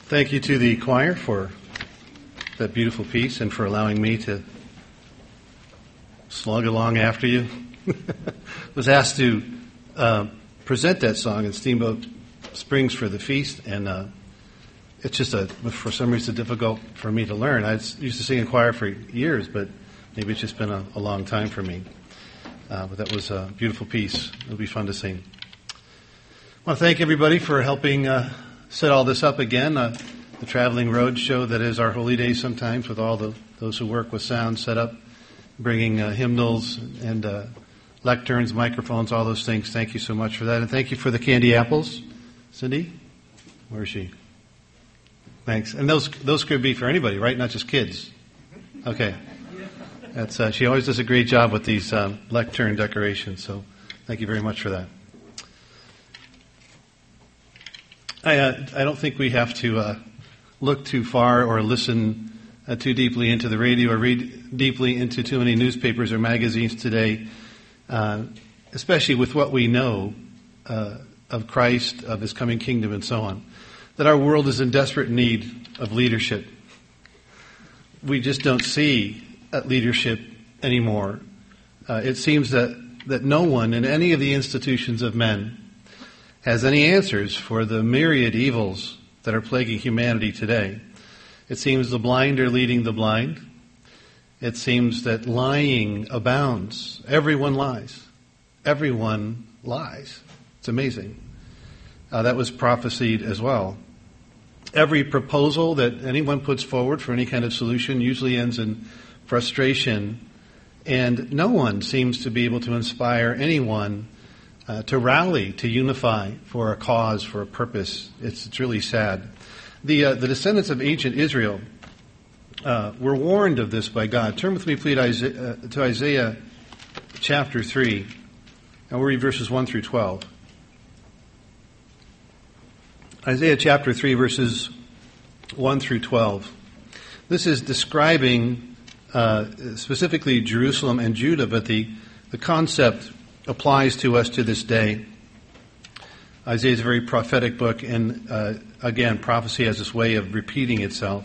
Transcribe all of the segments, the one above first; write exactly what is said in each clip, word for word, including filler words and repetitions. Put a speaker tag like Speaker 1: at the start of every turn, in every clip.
Speaker 1: Thank you to the choir for that beautiful piece and for allowing me to slug along after you. Was asked to uh, present that song in Steamboat Springs for the feast, and uh, it's just a for some reason difficult for me to learn. I used to sing in choir for years, but maybe it's just been a, a long time for me. Uh, but that was a beautiful piece. It'll be fun to sing. I want to thank everybody for helping uh, set all this up again. Uh, the Traveling Road Show that is our holy day sometimes, with all the those who work with sound set up, bringing uh, hymnals and uh, lecterns, microphones, all those things. Thank you so much for that. And thank you for the candy apples. Cindy? Where is she? Thanks. And those those could be for anybody, right? Not just kids. Okay. That's uh, she always does a great job with these um, lectern decorations, so thank you very much for that. I uh, I don't think we have to uh, look too far or listen uh, too deeply into the radio or read deeply into too many newspapers or magazines today, uh, especially with what we know uh, of Christ, of His coming kingdom, and so on, that our world is in desperate need of leadership. We just don't see uh, leadership anymore. Uh, it seems that, that no one in any of the institutions of men has any answers for the myriad evils that are plaguing humanity today. It seems the blind are leading the blind. It seems that lying abounds. Everyone lies. Everyone lies. It's amazing. Uh, that was prophesied as well. Every proposal that anyone puts forward for any kind of solution usually ends in frustration, and no one seems to be able to inspire anyone Uh, to rally, to unify for a cause, for a purpose. It's, it's really sad. The uh, the descendants of ancient Israel uh, were warned of this by God. Turn with me, please, Isaiah, uh, to Isaiah chapter three, and we'll read verses one through twelve. Isaiah chapter three, verses one through twelve. This is describing uh, specifically Jerusalem and Judah, but the, the concept applies to us to this day. Isaiah is a very prophetic book, and uh, again, prophecy has this way of repeating itself.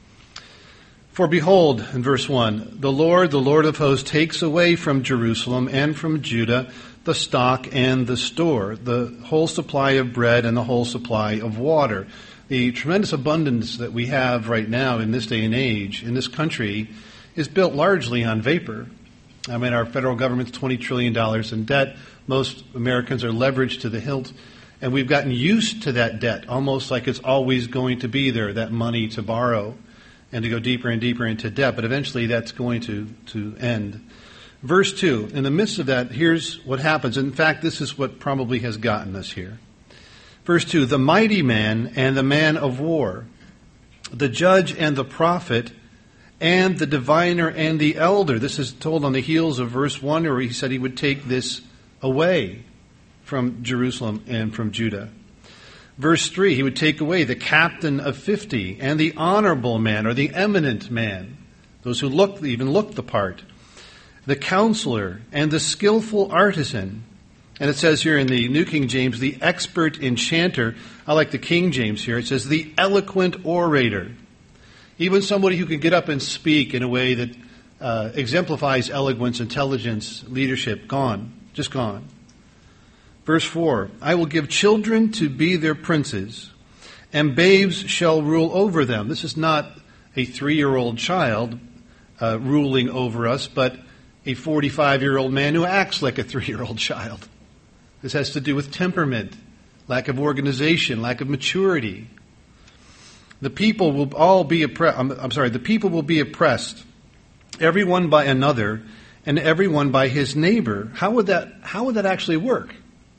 Speaker 1: For behold, in verse one, the Lord, the Lord of hosts, takes away from Jerusalem and from Judah the stock and the store, the whole supply of bread and the whole supply of water. The tremendous abundance that we have right now in this day and age in this country is built largely on vapor. I mean, our federal government's twenty trillion dollars in debt. Most Americans are leveraged to the hilt. And we've gotten used to that debt, almost like it's always going to be there, that money to borrow and to go deeper and deeper into debt. But eventually that's going to, to end. Verse two, in the midst of that, here's what happens. In fact, this is what probably has gotten us here. Verse two, the mighty man and the man of war, the judge and the prophet, and the diviner and the elder. This is told on the heels of verse one, where he said he would take this away from Jerusalem and from Judah. Verse three, he would take away the captain of fifty and the honorable man, or the eminent man, those who look, even look the part, the counselor and the skillful artisan. And it says here in the New King James, the expert enchanter. I like the King James here. It says the eloquent orator. Even somebody who can get up and speak in a way that uh, exemplifies eloquence, intelligence, leadership, gone, just gone. Verse four, I will give children to be their princes, and babes shall rule over them. This is not a three-year-old child uh, ruling over us, but a forty-five-year-old man who acts like a three-year-old child. This has to do with temperament, lack of organization, lack of maturity. The people will all be oppressed. I'm, I'm sorry, the people will be oppressed, everyone by another, and everyone by his neighbor. How would that, how would that actually work?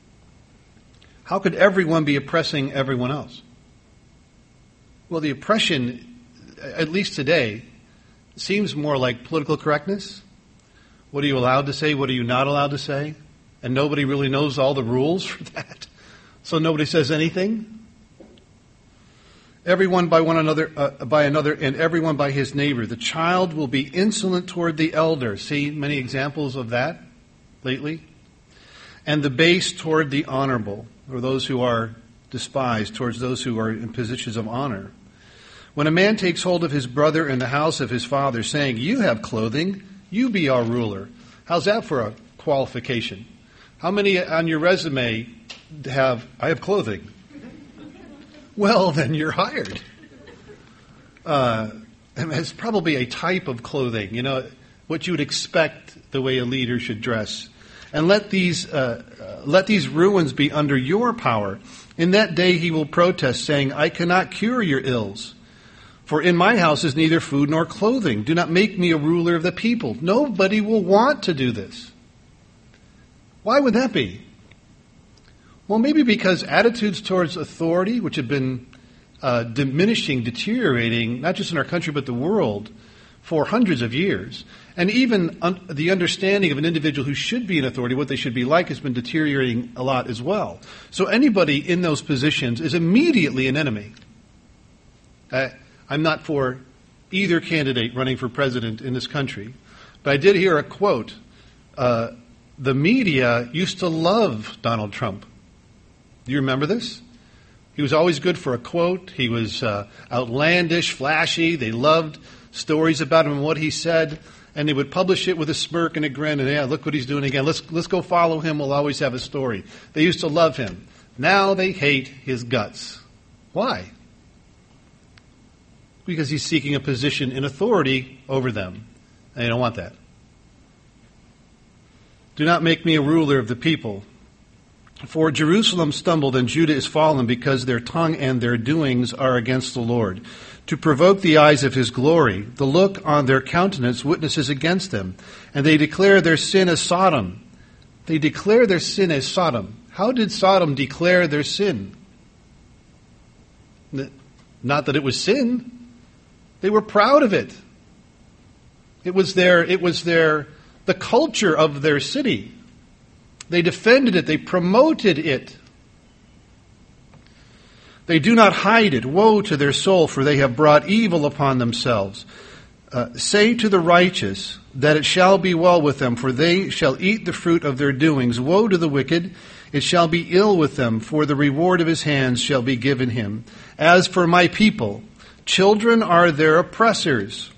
Speaker 1: How could everyone be oppressing everyone else? Well, the oppression, at least today, seems more like political correctness. What are you allowed to say? What are you not allowed to say? And nobody really knows all the rules for that. So nobody says anything. Everyone by one another, uh, by another, and everyone by his neighbor. The child will be insolent toward the elder. See many examples of that lately. And the base toward the honorable, or those who are despised, towards those who are in positions of honor. When a man takes hold of his brother in the house of his father, saying, "You have clothing, you be our ruler." How's that for a qualification? How many on your resume have, "I have clothing"? Well, then you're hired. Uh, and it's probably a type of clothing, you know, what you would expect the way a leader should dress. And let these uh, uh, let these ruins be under your power. In that day he will protest, saying, "I cannot cure your ills. For in my house is neither food nor clothing. Do not make me a ruler of the people." Nobody will want to do this. Why would that be? Well, maybe because attitudes towards authority, which have been uh, diminishing, deteriorating, not just in our country but the world, for hundreds of years, and even un- the understanding of an individual who should be in authority, what they should be like, has been deteriorating a lot as well. So anybody in those positions is immediately an enemy. Uh, I'm not for either candidate running for president in this country, but I did hear a quote. Uh, the media used to love Donald Trump. Do you remember this? He was always good for a quote. He was uh, outlandish, flashy. They loved stories about him and what he said, and they would publish it with a smirk and a grin, and yeah, look what he's doing again. Let's let's go follow him. We'll always have a story. They used to love him. Now they hate his guts. Why? Because he's seeking a position in authority over them. And they don't want that. Do not make me a ruler of the people. For Jerusalem stumbled and Judah is fallen because their tongue and their doings are against the Lord. To provoke the eyes of his glory, the look on their countenance witnesses against them. And they declare their sin as Sodom. They declare their sin as Sodom. How did Sodom declare their sin? Not that it was sin. They were proud of it. It was their, it was their, the culture of their city. They defended it. They promoted it. They do not hide it. Woe to their soul, for they have brought evil upon themselves. Uh, say to the righteous that it shall be well with them, for they shall eat the fruit of their doings. Woe to the wicked, it shall be ill with them, for the reward of his hands shall be given him. As for my people, children are their oppressors,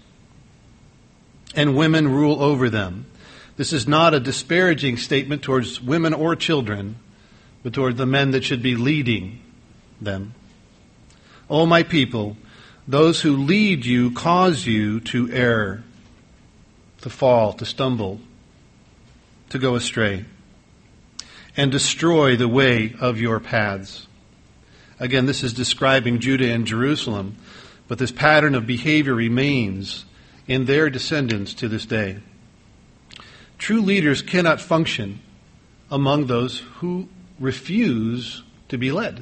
Speaker 1: and women rule over them. This is not a disparaging statement towards women or children, but toward the men that should be leading them. O my people, those who lead you cause you to err, to fall, to stumble, to go astray, and destroy the way of your paths. Again, this is describing Judah and Jerusalem, but this pattern of behavior remains in their descendants to this day. True leaders cannot function among those who refuse to be led.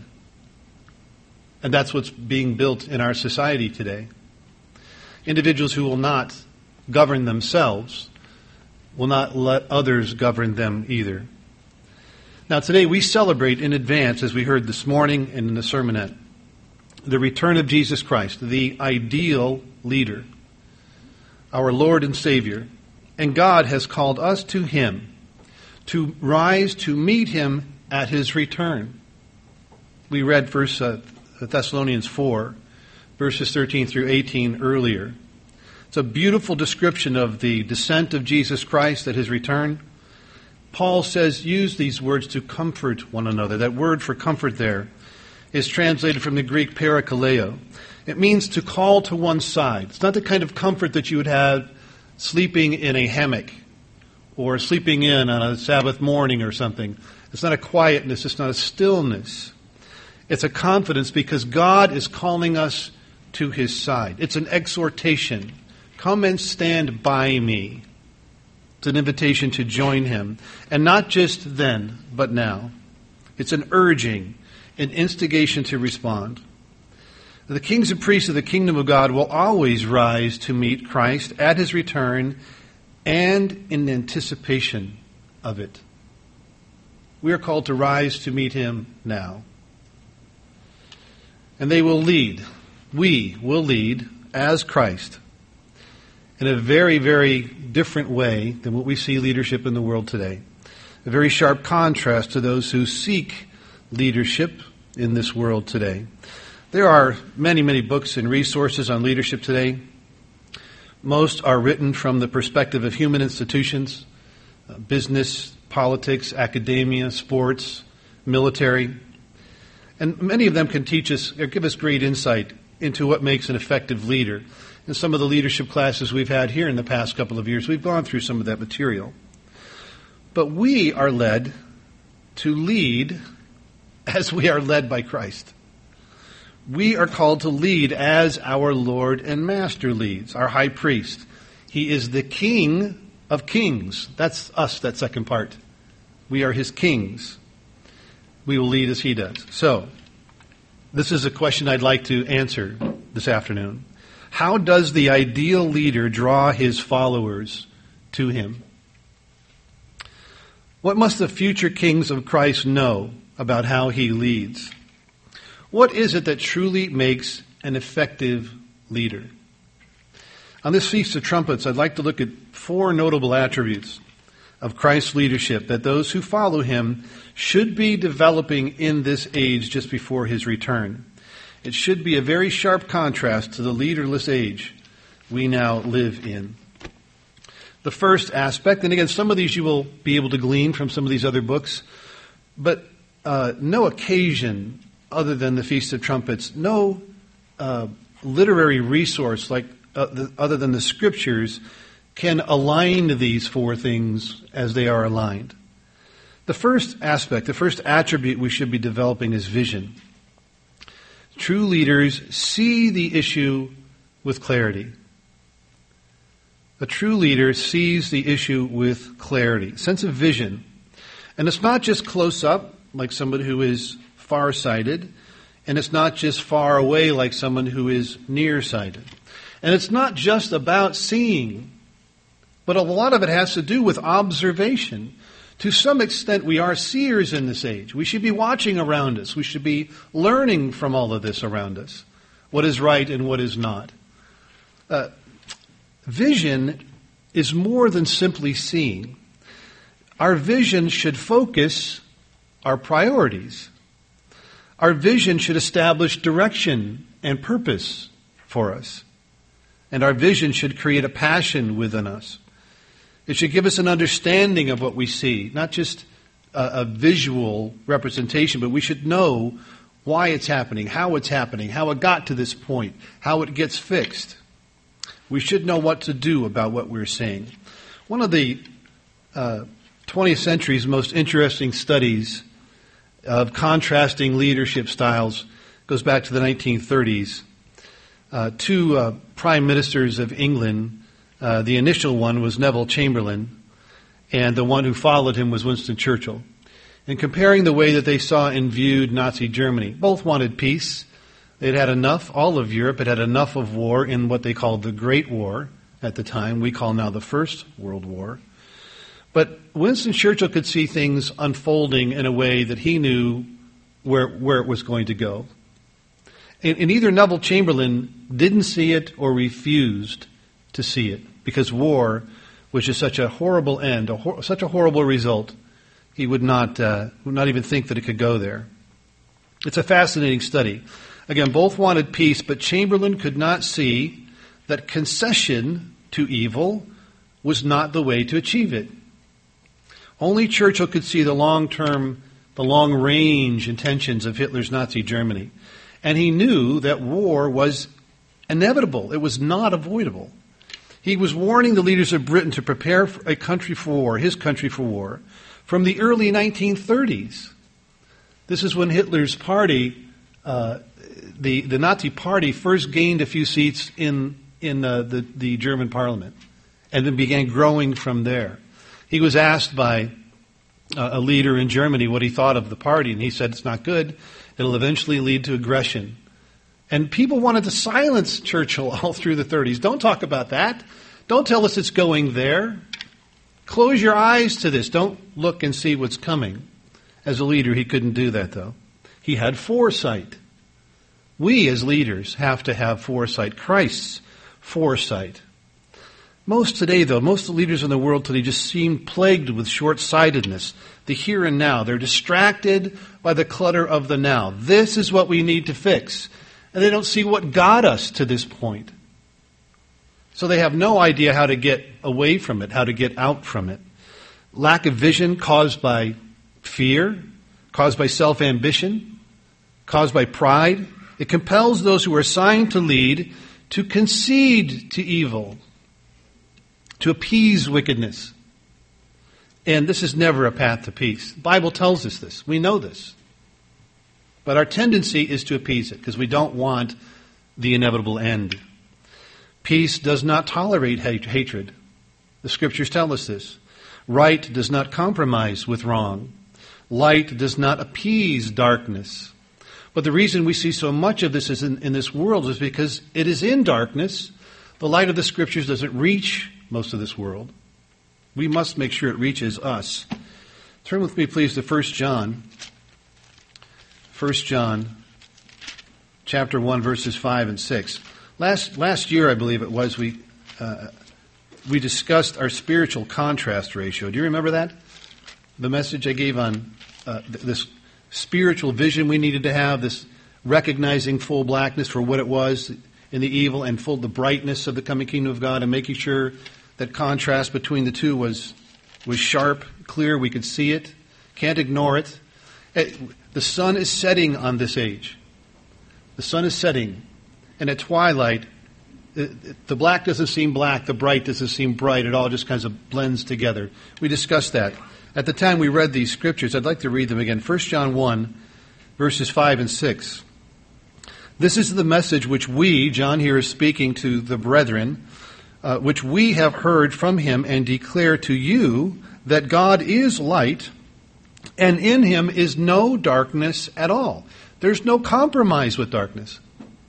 Speaker 1: And that's what's being built in our society today. Individuals who will not govern themselves will not let others govern them either. Now today we celebrate in advance, as we heard this morning and in the sermonette, the return of Jesus Christ, the ideal leader, our Lord and Savior. And God has called us to Him, to rise to meet Him at His return. We read First Thessalonians four, verses thirteen through eighteen earlier. It's a beautiful description of the descent of Jesus Christ at His return. Paul says, use these words to comfort one another. That word for comfort there is translated from the Greek parakaleo. It means to call to one side. It's not the kind of comfort that you would have sleeping in a hammock or sleeping in on a Sabbath morning or something. It's not a quietness. It's not a stillness. It's a confidence because God is calling us to His side. It's an exhortation. Come and stand by me. It's an invitation to join Him. And not just then, but now. It's an urging, an instigation to respond. The kings and priests of the kingdom of God will always rise to meet Christ at His return and in anticipation of it. We are called to rise to meet Him now. And they will lead. We will lead as Christ in a very, very different way than what we see leadership in the world today. A very sharp contrast to those who seek leadership in this world today. There are many, many books and resources on leadership today. Most are written from the perspective of human institutions, uh, business, politics, academia, sports, military. And many of them can teach us or give us great insight into what makes an effective leader. In some of the leadership classes we've had here in the past couple of years, we've gone through some of that material. But we are led to lead as we are led by Christ. We are called to lead as our Lord and Master leads, our high priest. He is the King of kings. That's us, that second part. We are his kings. We will lead as he does. So, this is a question I'd like to answer this afternoon. How does the ideal leader draw his followers to him? What must the future kings of Christ know about how he leads? What is it that truly makes an effective leader? On this Feast of Trumpets, I'd like to look at four notable attributes of Christ's leadership that those who follow him should be developing in this age just before his return. It should be a very sharp contrast to the leaderless age we now live in. The first aspect, and again, some of these you will be able to glean from some of these other books, but uh, no occasion other than the Feast of Trumpets, no uh, literary resource like uh, the, other than the Scriptures can align these four things as they are aligned. The first aspect, the first attribute we should be developing is vision. True leaders see the issue with clarity. A true leader sees the issue with clarity, sense of vision. And it's not just close up, like somebody who is far-sighted, and it's not just far away like someone who is nearsighted. And it's not just about seeing, but a lot of it has to do with observation. To some extent, we are seers in this age. We should be watching around us. We should be learning from all of this around us, what is right and what is not. Uh, vision is more than simply seeing. Our vision should focus our priorities. Our vision should establish direction and purpose for us. And our vision should create a passion within us. It should give us an understanding of what we see, not just a, a visual representation, but we should know why it's happening, how it's happening, how it got to this point, how it gets fixed. We should know what to do about what we're seeing. One of the uh, twentieth century's most interesting studies of contrasting leadership styles goes back to the nineteen thirties. Uh, two uh, prime ministers of England, uh, the initial one was Neville Chamberlain, and the one who followed him was Winston Churchill. And comparing the way that they saw and viewed Nazi Germany, both wanted peace. They'd had enough, all of Europe had had enough of war in what they called the Great War at the time, we call now the First World War. But Winston Churchill could see things unfolding in a way that he knew where, where it was going to go. And, and either Neville Chamberlain didn't see it or refused to see it, because war, which is such a horrible end, a hor- such a horrible result, he would not, uh, would not even think that it could go there. It's a fascinating study. Again, both wanted peace, but Chamberlain could not see that concession to evil was not the way to achieve it. Only Churchill could see the long-term, the long-range intentions of Hitler's Nazi Germany. And he knew that war was inevitable. It was not avoidable. He was warning the leaders of Britain to prepare a country for war, his country for war, from the early nineteen thirties. This is when Hitler's party, uh, the, the Nazi party, first gained a few seats in, in uh, the, the German parliament and then began growing from there. He was asked by uh, a leader in Germany what he thought of the party, and he said, it's not good. It'll eventually lead to aggression. And people wanted to silence Churchill all through the thirties. Don't talk about that. Don't tell us it's going there. Close your eyes to this. Don't look and see what's coming. As a leader, he couldn't do that, though. He had foresight. We, as leaders, have to have foresight. Christ's foresight. Most today, though, most of the leaders in the world today just seem plagued with short-sightedness. The here and now. They're distracted by the clutter of the now. This is what we need to fix. and they don't see what got us to this point. So they have no idea how to get away from it, how to get out from it. Lack of vision caused by fear, caused by self-ambition, caused by pride. It compels those who are assigned to lead to concede to evil, to appease wickedness. And this is never a path to peace. The Bible tells us this. We know this. But our tendency is to appease it because we don't want the inevitable end. Peace does not tolerate hate- hatred. The Scriptures tell us this. Right does not compromise with wrong. Light does not appease darkness. But the reason we see so much of this is in, in this world is because it is in darkness. The light of the Scriptures doesn't reach most of this world. We must make sure it reaches us. Turn with me, please, to First John. First John, chapter one, verses five and six. Last last year, I believe it was, we uh, we discussed our spiritual contrast ratio. Do you remember that? The message I gave on uh, th- this spiritual vision we needed to have, this recognizing full blackness for what it was in the evil and full the brightness of the coming kingdom of God, and making sure that contrast between the two was was sharp, clear, we could see it, can't ignore it. it. The sun is setting on this age. The sun is setting, and at twilight, it, it, the black doesn't seem black, the bright doesn't seem bright, it all just kind of blends together. We discussed that. At the time we read these scriptures, I'd like to read them again. First John one, verses five and six. This is the message which we, John here is speaking to the brethren, Uh, which we have heard from him and declare to you that God is light, and in him is no darkness at all. There's no compromise with darkness.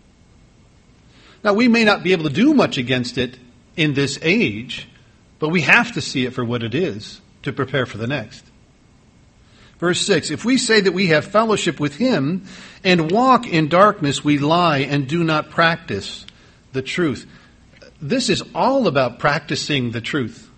Speaker 1: Now, we may not be able to do much against it in this age, but we have to see it for what it is to prepare for the next. Verse six, if we say that we have fellowship with him and walk in darkness, we lie and do not practice the truth. This is all about practicing the truth.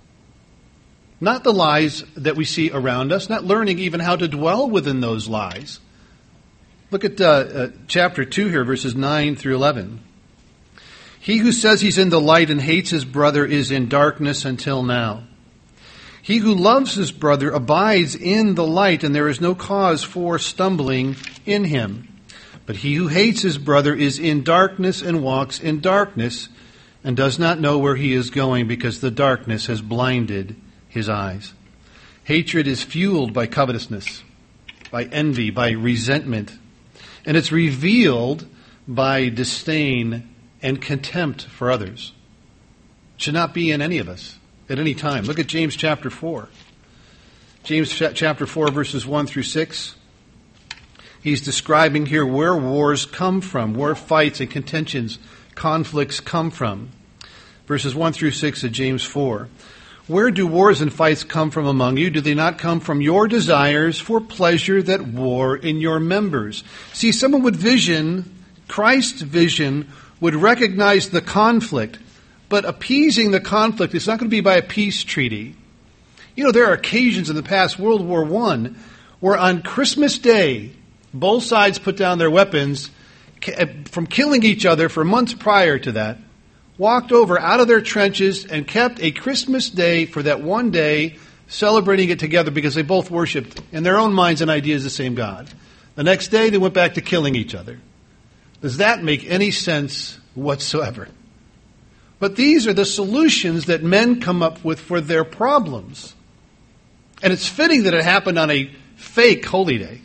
Speaker 1: Not the lies that we see around us, not learning even how to dwell within those lies. Look at uh, uh, chapter two here, verses nine through eleven. He who says he's in the light and hates his brother is in darkness until now. He who loves his brother abides in the light, and there is no cause for stumbling in him. But he who hates his brother is in darkness and walks in darkness, and does not know where he is going because the darkness has blinded his eyes. Hatred is fueled by covetousness, by envy, by resentment, and it's revealed by disdain and contempt for others. It should not be in any of us at any time. Look at James chapter four. James chapter four, verses one through six. He's describing here where wars come from, where fights and contentions, conflicts come from. Verses one through six of James four. Where do wars and fights come from among you? Do they not come from your desires for pleasure that war in your members? See, someone with vision, Christ's vision, would recognize the conflict, but appeasing the conflict is not going to be by a peace treaty. You know, there are occasions in the past, World War One, where on Christmas Day, both sides put down their weapons from killing each other for months prior to that, walked over out of their trenches and kept a Christmas Day for that one day, celebrating it together because they both worshipped in their own minds and ideas the same God. The next day they went back to killing each other. Does that make any sense whatsoever? But these are the solutions that men come up with for their problems. And it's fitting that it happened on a fake holy day.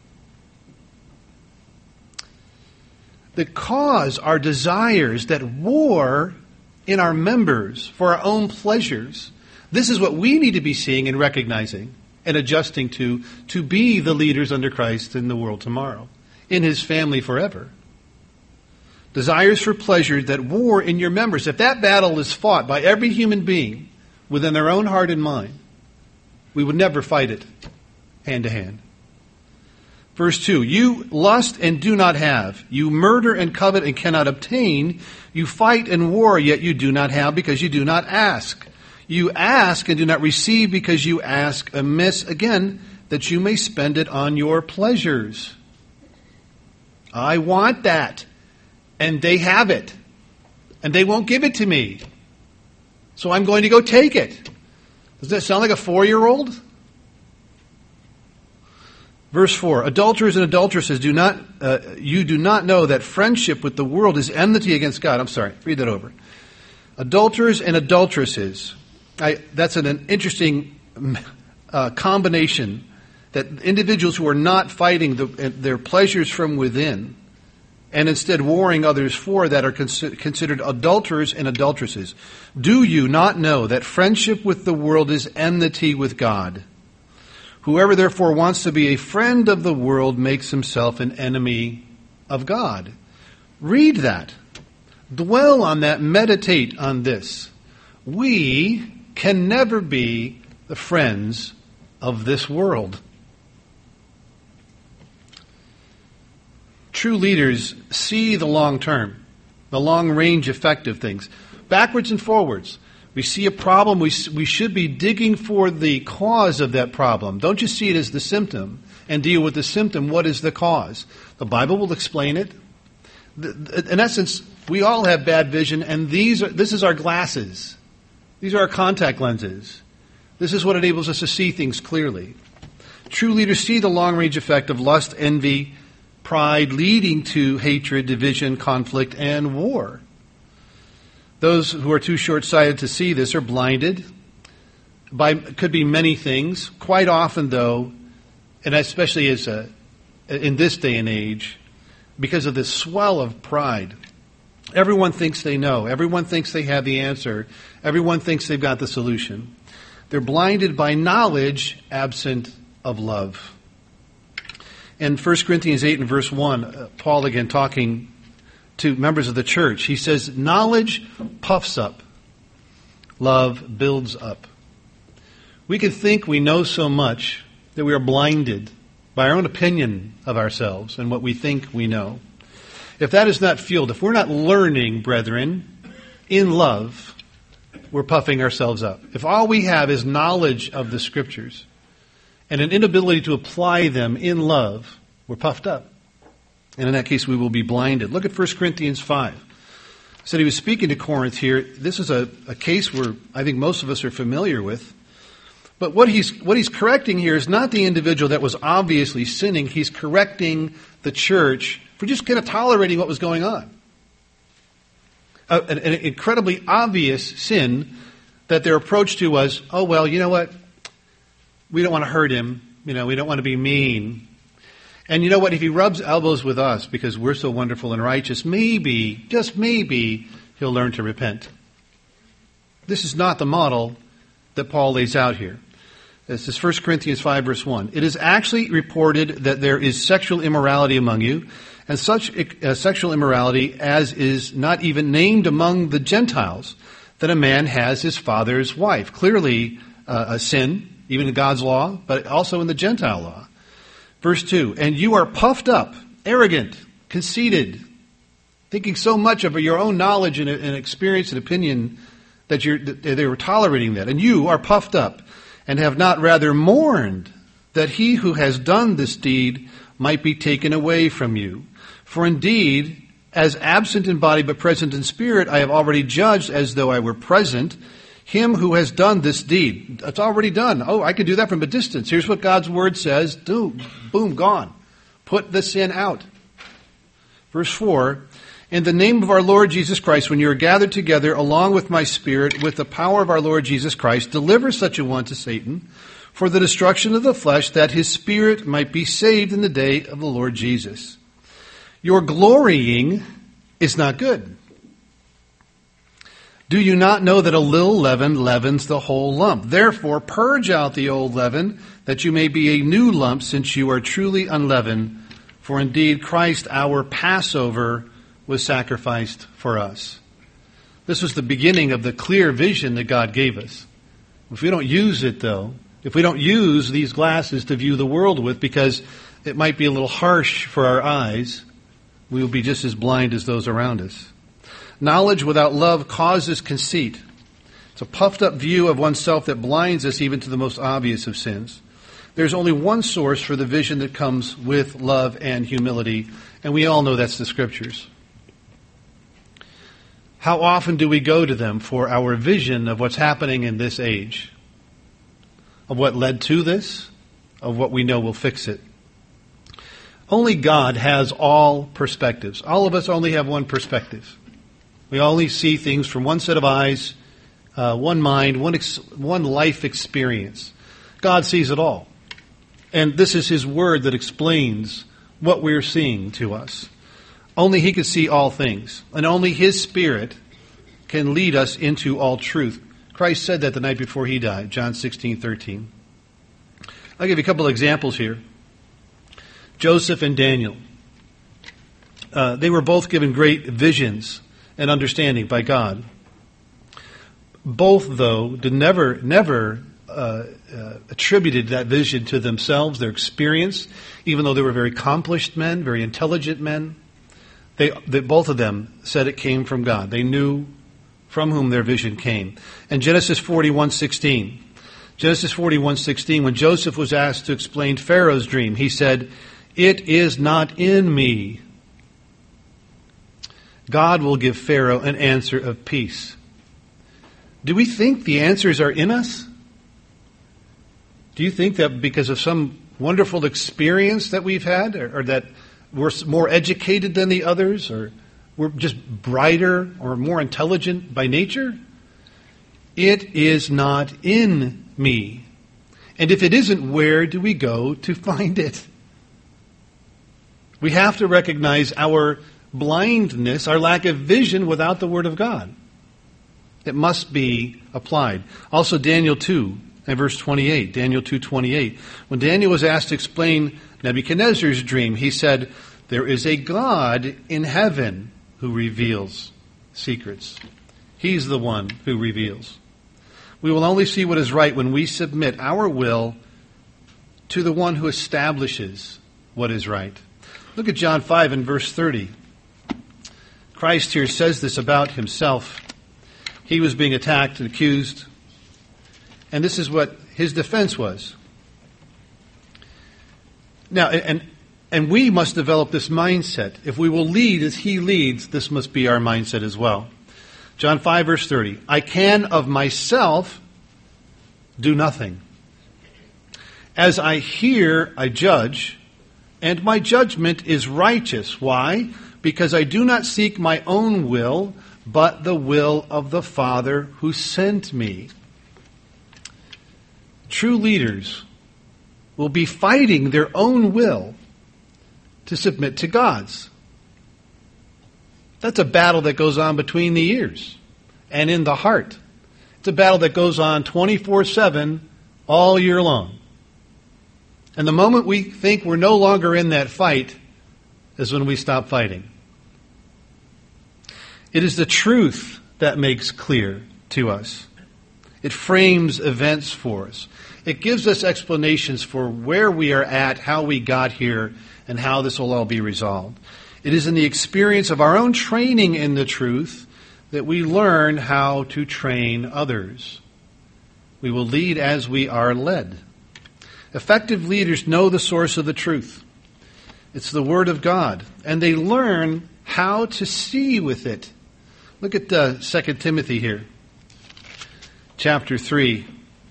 Speaker 1: The cause are desires that war in our members for our own pleasures. This is what we need to be seeing and recognizing and adjusting to, to be the leaders under Christ in the world tomorrow, in his family forever. Desires for pleasure that war in your members. If that battle is fought by every human being within their own heart and mind, we would never fight it hand to hand. Verse two, you lust and do not have. You murder and covet and cannot obtain. You fight and war, yet you do not have because you do not ask. You ask and do not receive because you ask amiss, again, that you may spend it on your pleasures. I want that. And they have it. And they won't give it to me. So I'm going to go take it. Does that sound like a four-year-old? Verse four, adulterers and adulteresses, do not, uh, you do not know that friendship with the world is enmity against God. I'm sorry, read that over. Adulterers and adulteresses. I, that's an, an interesting uh, combination, that individuals who are not fighting the, their pleasures from within and instead warring others for that are cons- considered adulterers and adulteresses. Do you not know that friendship with the world is enmity with God? Whoever therefore wants to be a friend of the world makes himself an enemy of God. Read that. Dwell on that. Meditate on this. We can never be the friends of this world. True leaders see the long term, the long range effect of things, backwards and forwards. We see a problem, we, we should be digging for the cause of that problem. Don't just see it as the symptom and deal with the symptom. What is the cause? The Bible will explain it. In essence, we all have bad vision, and these are, this is our glasses. These are our contact lenses. This is what enables us to see things clearly. True leaders see the long-range effect of lust, envy, pride, leading to hatred, division, conflict, and war. Those who are too short-sighted to see this are blinded by, could be many things. Quite often, though, and especially as a, in this day and age, because of this swell of pride, everyone thinks they know. Everyone thinks they have the answer. Everyone thinks they've got the solution. They're blinded by knowledge, absent of love. In First Corinthians eight and verse one, uh, Paul again talking to members of the church, he says, knowledge puffs up, love builds up. We can think we know so much that we are blinded by our own opinion of ourselves and what we think we know. If that is not fueled, if we're not learning, brethren, in love, we're puffing ourselves up. If all we have is knowledge of the Scriptures and an inability to apply them in love, we're puffed up. And in that case, we will be blinded. Look at First Corinthians five. I said he was speaking to Corinth here. This is a, a case where I think most of us are familiar with. But what he's what he's correcting here is not the individual that was obviously sinning. He's correcting the church for just kind of tolerating what was going on. A, an, an incredibly obvious sin that their approach to was, oh, well, you know what? We don't want to hurt him. You know, we don't want to be mean. And you know what? If he rubs elbows with us because we're so wonderful and righteous, maybe, just maybe, he'll learn to repent. This is not the model that Paul lays out here. This is First Corinthians five, verse one. It is actually reported that there is sexual immorality among you, and such uh, sexual immorality as is not even named among the Gentiles, that a man has his father's wife. Clearly uh, a sin, even in God's law, but also in the Gentile law. Verse two, and you are puffed up, arrogant, conceited, thinking so much of your own knowledge and, and experience and opinion that you're, that they were tolerating that. And you are puffed up and have not rather mourned that he who has done this deed might be taken away from you. For indeed, as absent in body but present in spirit, I have already judged as though I were present him who has done this deed. It's already done. Oh, I could do that from a distance. Here's what God's word says. Do, boom, gone. Put the sin out. Verse four, in the name of our Lord Jesus Christ, when you are gathered together along with my spirit, with the power of our Lord Jesus Christ, deliver such a one to Satan for the destruction of the flesh, that his spirit might be saved in the day of the Lord Jesus. Your glorying is not good. Do you not know that a little leaven leavens the whole lump? Therefore, purge out the old leaven, that you may be a new lump, since you are truly unleavened. For indeed, Christ, our Passover, was sacrificed for us. This was the beginning of the clear vision that God gave us. If we don't use it, though, if we don't use these glasses to view the world with, because it might be a little harsh for our eyes, we will be just as blind as those around us. Knowledge without love causes conceit. It's a puffed up view of oneself that blinds us even to the most obvious of sins. There's only one source for the vision that comes with love and humility, and we all know that's the Scriptures. How often do we go to them for our vision of what's happening in this age? Of what led to this? Of what we know will fix it? Only God has all perspectives. All of us only have one perspective. We only see things from one set of eyes, uh, one mind, one ex- one life experience. God sees it all. And this is His Word that explains what we're seeing to us. Only He can see all things. And only His Spirit can lead us into all truth. Christ said that the night before He died, John sixteen thirteen. I'll give you a couple of examples here. Joseph and Daniel. Uh, they were both given great visions and understanding by God. Both, though, did never, never uh, uh, attributed that vision to themselves, their experience, even though they were very accomplished men, very intelligent men. They, they, both of them said it came from God. They knew from whom their vision came. And Genesis forty-one sixteen. Genesis forty-one sixteen, when Joseph was asked to explain Pharaoh's dream, he said, "It is not in me." God will give Pharaoh an answer of peace. Do we think the answers are in us? Do you think that because of some wonderful experience that we've had, or, or that we're more educated than the others, or we're just brighter or more intelligent by nature? It is not in me. And if it isn't, where do we go to find it? We have to recognize our blindness, our lack of vision without the Word of God. It must be applied. Also Daniel two and verse twenty-eight. Daniel two twenty-eight. When Daniel was asked to explain Nebuchadnezzar's dream, he said, "There is a God in heaven who reveals secrets." He's the one who reveals. We will only see what is right when we submit our will to the one who establishes what is right. Look at John five and verse thirty. Christ here says this about Himself. He was being attacked and accused, and this is what His defense was. Now, and and we must develop this mindset. If we will lead as He leads, this must be our mindset as well. John five, verse thirty. "I can of myself do nothing. As I hear, I judge, and my judgment is righteous." Why? "Because I do not seek my own will, but the will of the Father who sent me." True leaders will be fighting their own will to submit to God's. That's a battle that goes on between the ears and in the heart. It's a battle that goes on twenty-four seven all year long. And the moment we think we're no longer in that fight is when we stop fighting. It is the truth that makes clear to us. It frames events for us. It gives us explanations for where we are at, how we got here, and how this will all be resolved. It is in the experience of our own training in the truth that we learn how to train others. We will lead as we are led. Effective leaders know the source of the truth. It's the Word of God, and they learn how to see with it. Look at uh, Second Timothy here, chapter three.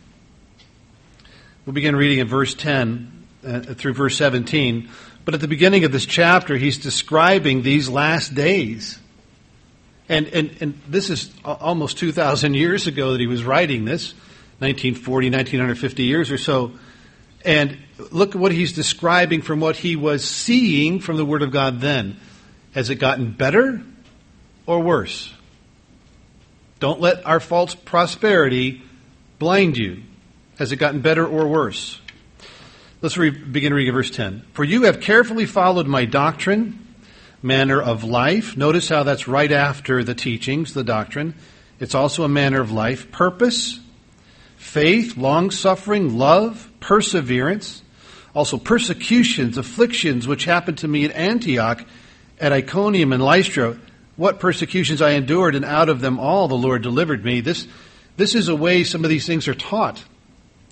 Speaker 1: We'll begin reading in verse ten uh, through verse seventeen. But at the beginning of this chapter, he's describing these last days. And, and, and this is almost two thousand years ago that he was writing this, nineteen forty, nineteen fifty years or so. And look at what he's describing from what he was seeing from the Word of God then. Has it gotten better or worse? Don't let our false prosperity blind you. Has it gotten better or worse? Let's re- begin reading verse ten. "For you have carefully followed my doctrine, manner of life." Notice how that's right after the teachings, the doctrine. It's also a manner of life. "Purpose, faith, long-suffering, love, perseverance, also persecutions, afflictions, which happened to me at Antioch, at Iconium and Lystra. What persecutions I endured, and out of them all the Lord delivered me." This, this is a way some of these things are taught.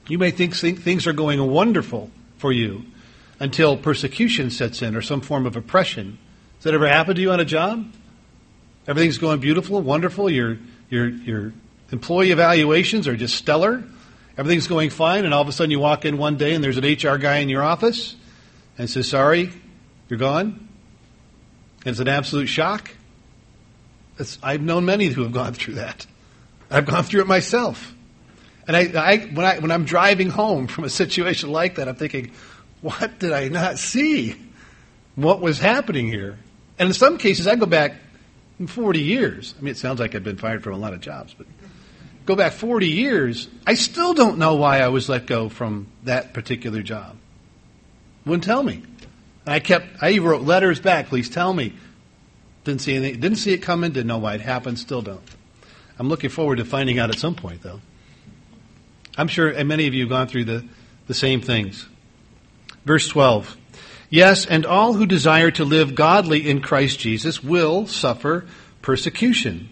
Speaker 1: You may think things are going wonderful for you until persecution sets in or some form of oppression. Has that ever happened to you on a job? Everything's going beautiful, wonderful. Your your your employee evaluations are just stellar. Everything's going fine, and all of a sudden you walk in one day and there's an H R guy in your office and says, "Sorry, you're gone." And it's an absolute shock. It's, I've known many who have gone through that. I've gone through it myself. And I, I, when, I, when I'm driving home from a situation like that, I'm thinking, what did I not see? What was happening here? And in some cases, I go back forty years. I mean, it sounds like I've been fired from a lot of jobs, but go back forty years, I still don't know why I was let go from that particular job. Wouldn't tell me. And I kept, I even wrote letters back, please tell me. Didn't see anything, didn't see it coming, didn't know why it happened, still don't. I'm looking forward to finding out at some point, though. I'm sure and many of you have gone through the, the same things. Verse twelve. Yes, and all who desire to live godly in Christ Jesus will suffer persecution.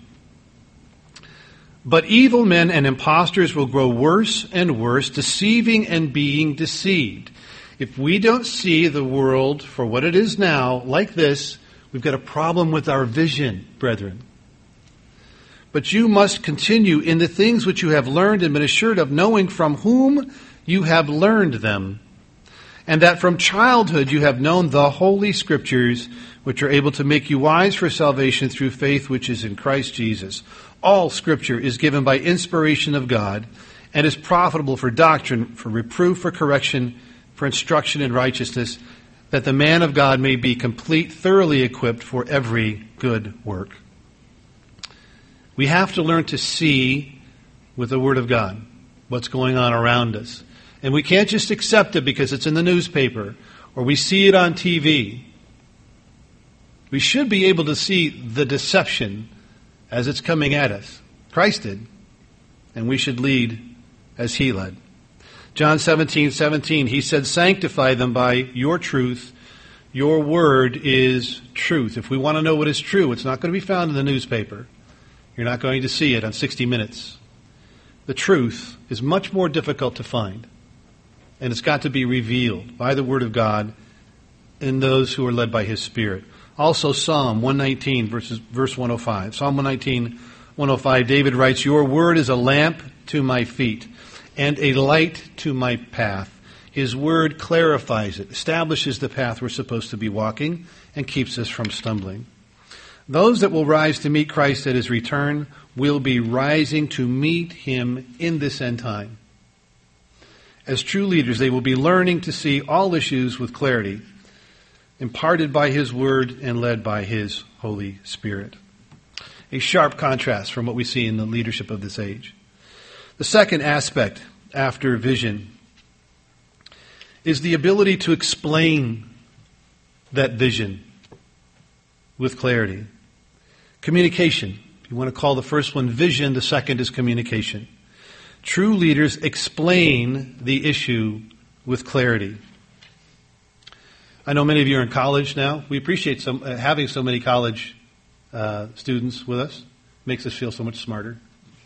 Speaker 1: But evil men and impostors will grow worse and worse, deceiving and being deceived. If we don't see the world for what it is now, like this, we've got a problem with our vision, brethren. But you must continue in the things which you have learned and been assured of, knowing from whom you have learned them, and that from childhood you have known the Holy Scriptures, which are able to make you wise for salvation through faith which is in Christ Jesus. All Scripture is given by inspiration of God and is profitable for doctrine, for reproof, for correction, for instruction in righteousness, that the man of God may be complete, thoroughly equipped for every good work. We have to learn to see with the Word of God what's going on around us. And we can't just accept it because it's in the newspaper or we see it on T V. We should be able to see the deception as it's coming at us. Christ did. And we should lead as He led. John seventeen seventeen, He said, sanctify them by your truth. Your word is truth. If we want to know what is true, it's not going to be found in the newspaper. You're not going to see it on sixty minutes. The truth is much more difficult to find. And it's got to be revealed by the Word of God in those who are led by His Spirit. Also Psalm one nineteen, verses, verse one oh five. Psalm one nineteen, one oh five, David writes, your word is a lamp to my feet and a light to my path. His word clarifies it, establishes the path we're supposed to be walking, and keeps us from stumbling. Those that will rise to meet Christ at His return will be rising to meet Him in this end time. As true leaders, they will be learning to see all issues with clarity, imparted by His Word and led by His Holy Spirit. A sharp contrast from what we see in the leadership of this age. The second aspect after vision is the ability to explain that vision with clarity. Communication. If you want to call the first one vision, the second is communication. True leaders explain the issue with clarity. I know many of you are in college now. We appreciate some, uh, having so many college uh, students with us. Makes us feel so much smarter.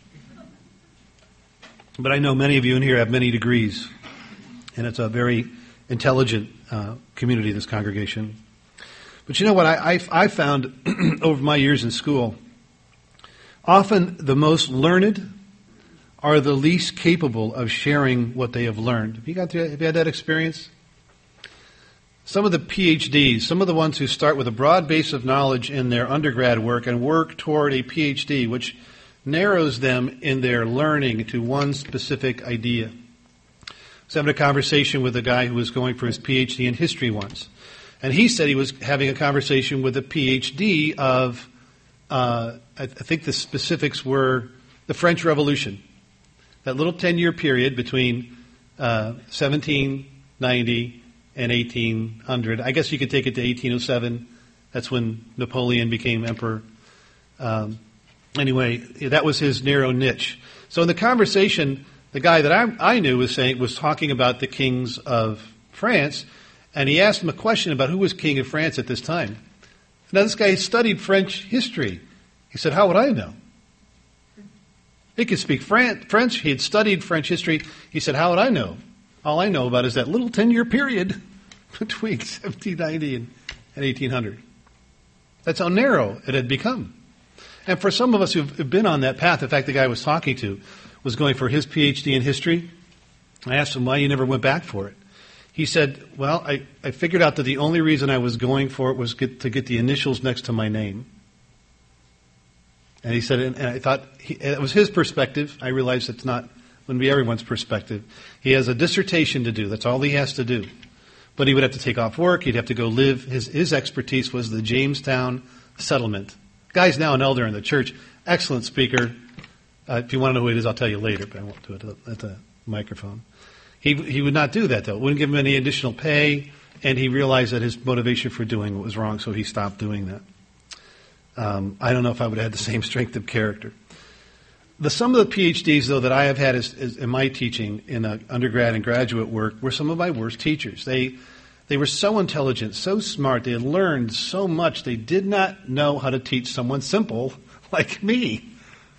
Speaker 1: But I know many of you in here have many degrees, and it's a very intelligent uh, community, this congregation. But you know what I, I, I found over my years in school, often the most learned are the least capable of sharing what they have learned. Have you got to, have you had that experience? Some of the P H Ds, some of the ones who start with a broad base of knowledge in their undergrad work and work toward a P H D, which narrows them in their learning to one specific idea. I was having a conversation with a guy who was going for his P H D in history once. And he said he was having a conversation with a P H D of, uh, I, I think the specifics were the French Revolution. That little ten-year period between uh, seventeen ninety and eighteen hundred. I guess you could take it to eighteen oh seven. That's when Napoleon became emperor. Um, anyway, that was his narrow niche. So in the conversation, the guy that I, I knew was saying was talking about the kings of France, and he asked him a question about who was king of France at this time. Now this guy studied French history. He said, "How would I know?" He could speak French. He had studied French history. He said, how would I know? All I know about is that little ten-year period between seventeen ninety and, and eighteen hundred. That's how narrow it had become. And for some of us who've been on that path, in fact, the guy I was talking to was going for his P H D in history. I asked him why he never went back for it. He said, well, I, I figured out that the only reason I was going for it was get, to get the initials next to my name. And he said, and, and I thought, he, it was his perspective. I realized it's not, wouldn't be everyone's perspective. He has a dissertation to do. That's all he has to do. But he would have to take off work. He'd have to go live. His, his expertise was the Jamestown settlement. Guy's now an elder in the church. Excellent speaker. Uh, if you want to know who it is, I'll tell you later, but I won't do it at the microphone. He he would not do that, though. Wouldn't give him any additional pay, and he realized that his motivation for doing it was wrong, so he stopped doing that. Um, I don't know if I would have had the same strength of character. The some of the P H Ds, though, that I have had is, is in my teaching in uh, undergrad and graduate work were some of my worst teachers. They they were so intelligent, so smart. They had learned so much. They did not know how to teach someone simple like me.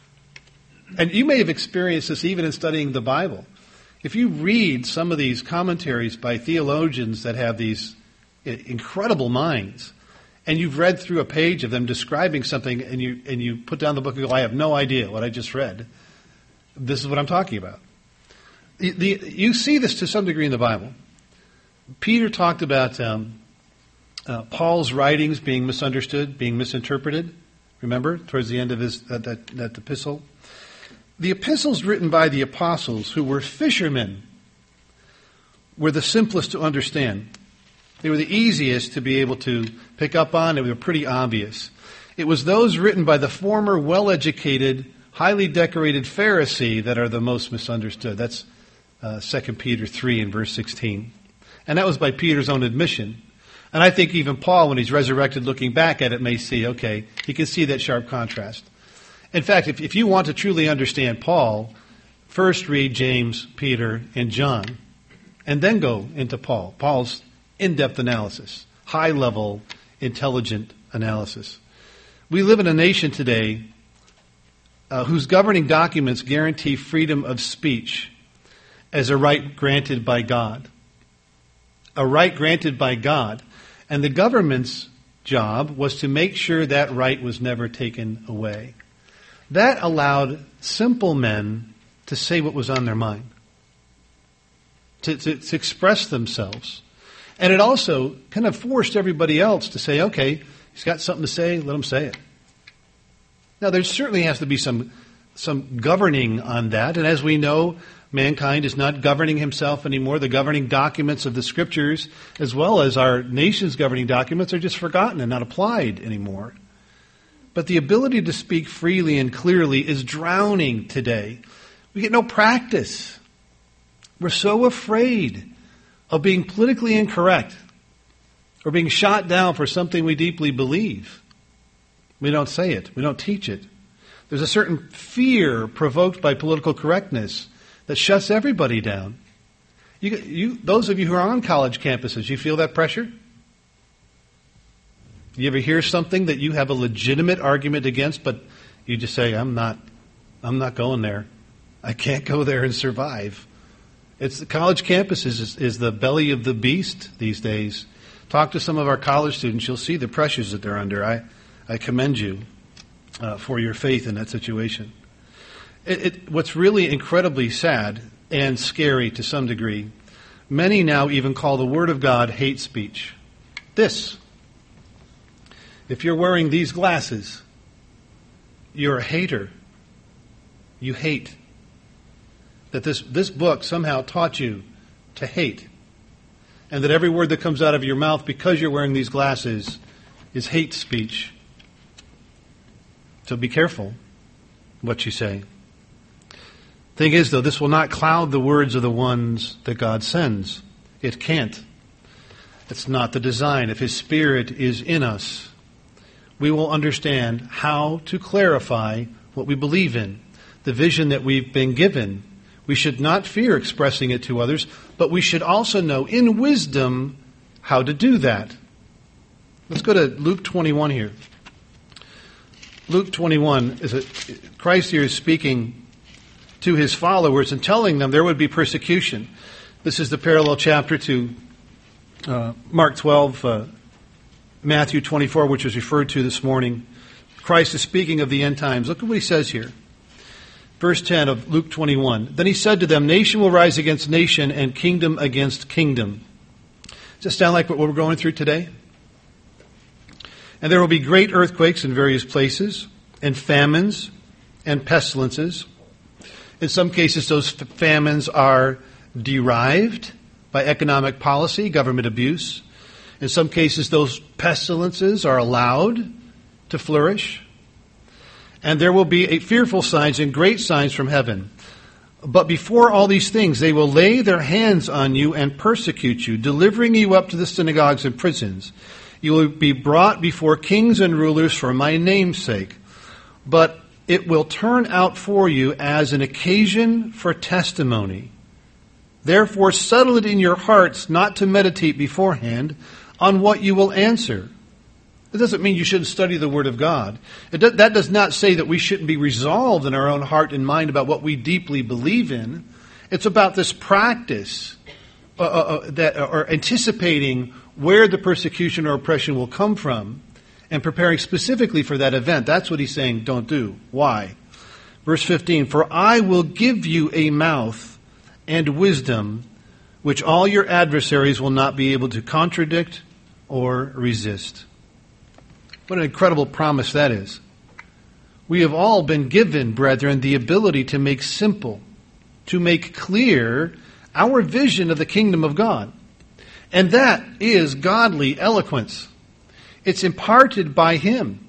Speaker 1: And you may have experienced this even in studying the Bible. If you read some of these commentaries by theologians that have these incredible minds, and you've read through a page of them describing something, and you and you put down the book and go, I have no idea what I just read. This is what I'm talking about. The, the, you see this to some degree in the Bible. Peter talked about um, uh, Paul's writings being misunderstood, being misinterpreted. Remember, towards the end of his uh, that, that epistle. The epistles written by the apostles, who were fishermen, were the simplest to understand. They were the easiest to be able to pick up on. They were pretty obvious. It was those written by the former well-educated, highly decorated Pharisee that are the most misunderstood. That's uh, Second Peter three and verse sixteen. And that was by Peter's own admission. And I think even Paul, when he's resurrected, looking back at it, may see, okay, he can see that sharp contrast. In fact, if, if you want to truly understand Paul, first read James, Peter, and John, and then go into Paul. Paul's in-depth analysis, high-level, intelligent analysis. We live in a nation today uh, whose governing documents guarantee freedom of speech as a right granted by God. A right granted by God. And the government's job was to make sure that right was never taken away. That allowed simple men to say what was on their mind, to, to, to express themselves. And it also kind of forced everybody else to say, okay, he's got something to say, let him say it. Now, there certainly has to be some some governing on that. And as we know, mankind is not governing himself anymore. The governing documents of the Scriptures, as well as our nation's governing documents, are just forgotten and not applied anymore. But the ability to speak freely and clearly is drowning today. We get no practice. We're so afraid of being politically incorrect or being shot down for something we deeply believe. We don't say it. We don't teach it. There's a certain fear provoked by political correctness that shuts everybody down. You, you, those of you who are on college campuses, you feel that pressure? You ever hear something that you have a legitimate argument against, but you just say, I'm not, I'm not going there. I can't go there and survive. It's the college campuses is, is the belly of the beast these days. Talk to some of our college students. You'll see the pressures that they're under. I, I commend you uh, for your faith in that situation. It, it, what's really incredibly sad and scary to some degree, many now even call the Word of God hate speech. This. If you're wearing these glasses, you're a hater. You hate. That this, this book somehow taught you to hate. And that every word that comes out of your mouth because you're wearing these glasses is hate speech. So be careful what you say. Thing is, though, this will not cloud the words of the ones that God sends. It can't. It's not the design. If His Spirit is in us, we will understand how to clarify what we believe in, the vision that we've been given. We should not fear expressing it to others, but we should also know in wisdom how to do that. Let's go to Luke twenty-one here. Luke twenty-one is a, Christ here is speaking to his followers and telling them there would be persecution. This is the parallel chapter to uh, Mark twelve, uh, Matthew twenty-four, which was referred to this morning. Christ is speaking of the end times. Look at what he says here. Verse ten of Luke twenty-one. Then he said to them, nation will rise against nation and kingdom against kingdom. Does that sound like what we're going through today? And there will be great earthquakes in various places, and famines, and pestilences. In some cases, those famines are derived by economic policy, government abuse. In some cases, those pestilences are allowed to flourish. And there will be fearful signs and great signs from heaven. But before all these things, they will lay their hands on you and persecute you, delivering you up to the synagogues and prisons. You will be brought before kings and rulers for my name's sake. But it will turn out for you as an occasion for testimony. Therefore, settle it in your hearts not to meditate beforehand on what you will answer. It doesn't mean you shouldn't study the Word of God. It does, that does not say that we shouldn't be resolved in our own heart and mind about what we deeply believe in. It's about this practice uh, uh, that or anticipating where the persecution or oppression will come from and preparing specifically for that event. That's what he's saying don't do. Why? Verse fifteen, for I will give you a mouth and wisdom which all your adversaries will not be able to contradict or resist. What an incredible promise that is. We have all been given, brethren, the ability to make simple, to make clear our vision of the kingdom of God. And that is godly eloquence. It's imparted by him.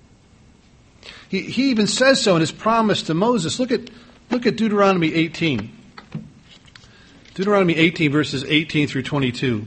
Speaker 1: He, he even says so in his promise to Moses. Look at, look at Deuteronomy eighteen. Deuteronomy eighteen, verses eighteen through twenty-two.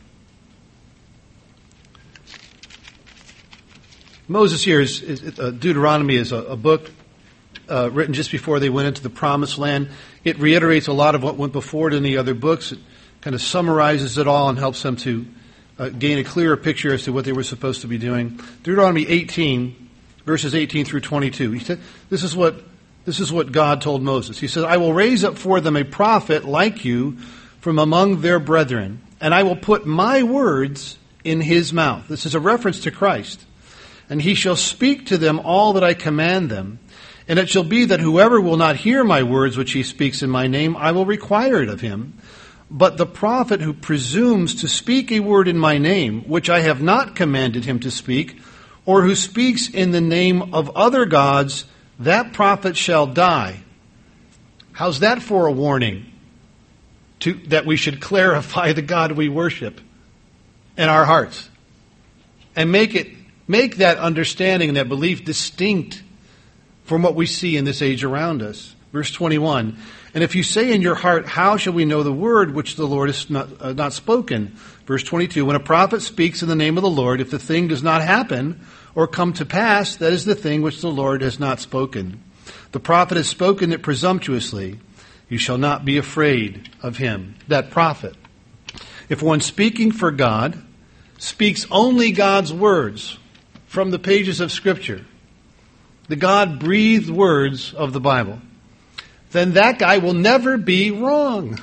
Speaker 1: Moses here is, is uh, Deuteronomy is a, a book uh, written just before they went into the Promised Land. It reiterates a lot of what went before it in the other books. It kind of summarizes it all and helps them to uh, gain a clearer picture as to what they were supposed to be doing. Deuteronomy eighteen, verses eighteen through twenty-two. He said, "This is what this is what God told Moses. He says, I will raise up for them a prophet like you from among their brethren, and I will put my words in his mouth." This is a reference to Christ. "And he shall speak to them all that I command them. And it shall be that whoever will not hear my words which he speaks in my name, I will require it of him. But the prophet who presumes to speak a word in my name, which I have not commanded him to speak, or who speaks in the name of other gods, that prophet shall die." How's that for a warning? To, that we should clarify the God we worship in our hearts. And make it Make that understanding and that belief distinct from what we see in this age around us. Verse twenty-one, "And if you say in your heart, how shall we know the word which the Lord has not, uh, not spoken?" Verse twenty-two, "When a prophet speaks in the name of the Lord, if the thing does not happen or come to pass, that is the thing which the Lord has not spoken. The prophet has spoken it presumptuously. You shall not be afraid of him." That prophet. If one speaking for God speaks only God's words from the pages of Scripture, the God-breathed words of the Bible, then that guy will never be wrong.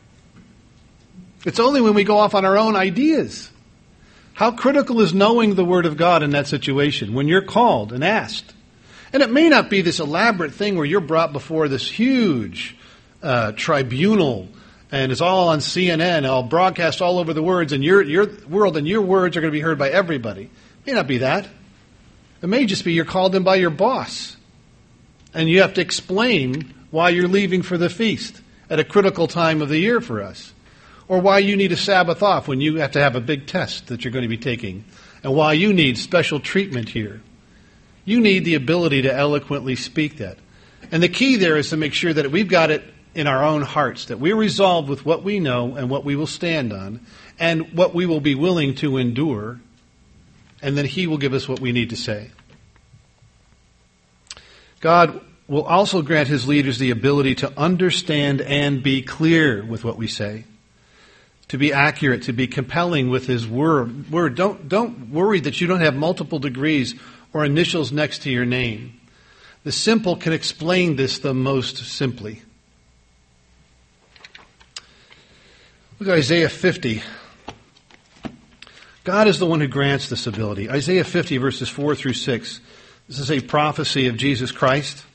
Speaker 1: It's only when we go off on our own ideas. How critical is knowing the Word of God in that situation, when you're called and asked? And it may not be this elaborate thing where you're brought before this huge uh, tribunal and it's all on C N N, all broadcast all over the words, and your your world and your words are going to be heard by everybody. It may not be that. It may just be you're called in by your boss, and you have to explain why you're leaving for the feast at a critical time of the year for us, or why you need a Sabbath off when you have to have a big test that you're going to be taking, and why you need special treatment here. You need the ability to eloquently speak that. And the key there is to make sure that we've got it in our own hearts, that we're resolved with what we know and what we will stand on and what we will be willing to endure, and then he will give us what we need to say. God will also grant his leaders the ability to understand and be clear with what we say, to be accurate, to be compelling with his word. Word. Don't, don't worry that you don't have multiple degrees or initials next to your name. The simple can explain this the most simply. Look at Isaiah fifty. God is the one who grants this ability. Isaiah fifty, verses four through six. This is a prophecy of Jesus Christ.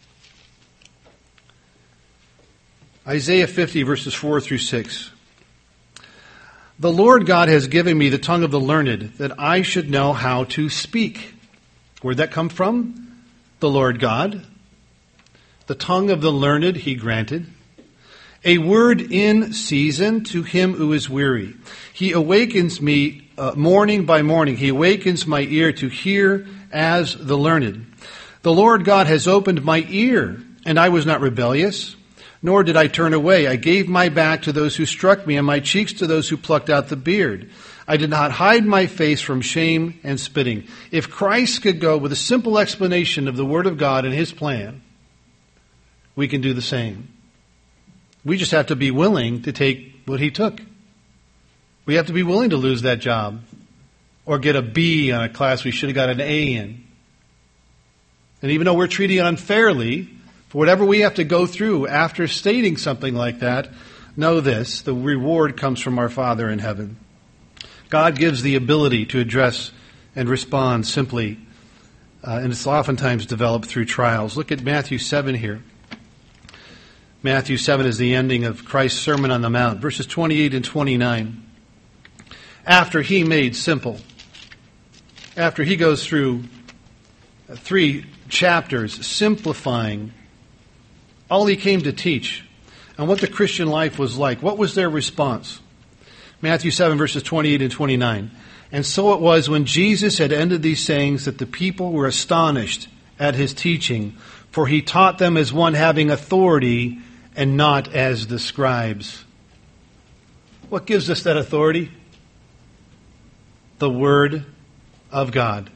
Speaker 1: Isaiah fifty, verses four through six. The Lord God has given me the tongue of the learned, that I should know how to speak. Where'd that come from? The Lord God. The tongue of the learned he granted. A word in season to him who is weary. He awakens me uh, morning by morning. He awakens my ear to hear as the learned. The Lord God has opened my ear, and I was not rebellious, nor did I turn away. I gave my back to those who struck me, and my cheeks to those who plucked out the beard. I did not hide my face from shame and spitting. If Christ could go with a simple explanation of the Word of God and His plan, we can do the same. We just have to be willing to take what He took. We have to be willing to lose that job or get a B on a class we should have got an A in. And even though we're treating it unfairly, for whatever we have to go through after stating something like that, know this, the reward comes from our Father in heaven. God gives the ability to address and respond simply, uh, and it's oftentimes developed through trials. Look at Matthew seven here. Matthew seven is the ending of Christ's Sermon on the Mount, verses twenty-eight and twenty-nine. After He made simple, after He goes through three chapters simplifying all He came to teach and what the Christian life was like, what was their response? Matthew seven, verses twenty-eight and twenty-nine. And so it was when Jesus had ended these sayings that the people were astonished at His teaching, for He taught them as one having authority and not as the scribes. What gives us that authority? The Word of God.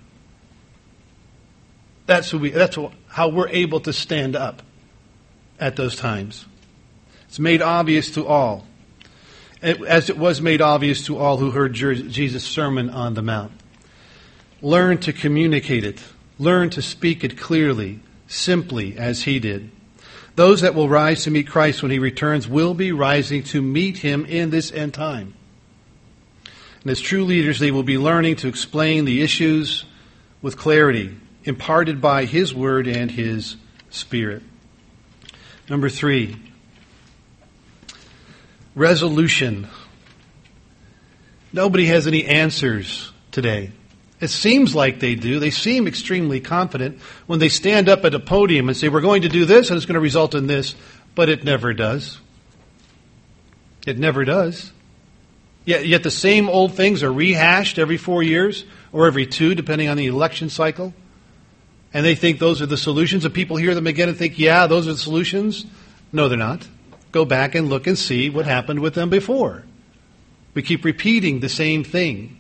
Speaker 1: That's who we, that's how we're able to stand up at those times. It's made obvious to all, as it was made obvious to all who heard Jesus' Sermon on the Mount. Learn to communicate it. Learn to speak it clearly, simply, as He did. Those that will rise to meet Christ when He returns will be rising to meet Him in this end time. And as true leaders, they will be learning to explain the issues with clarity, imparted by His Word and His Spirit. Number three, resolution. Nobody has any answers today. It seems like they do. They seem extremely confident when they stand up at a podium and say, we're going to do this and it's going to result in this, but it never does. It never does. Yet, yet the same old things are rehashed every four years or every two, depending on the election cycle. And they think those are the solutions, and people hear them again and think, yeah, those are the solutions. No, they're not. Go back and look and see what happened with them before. We keep repeating the same thing.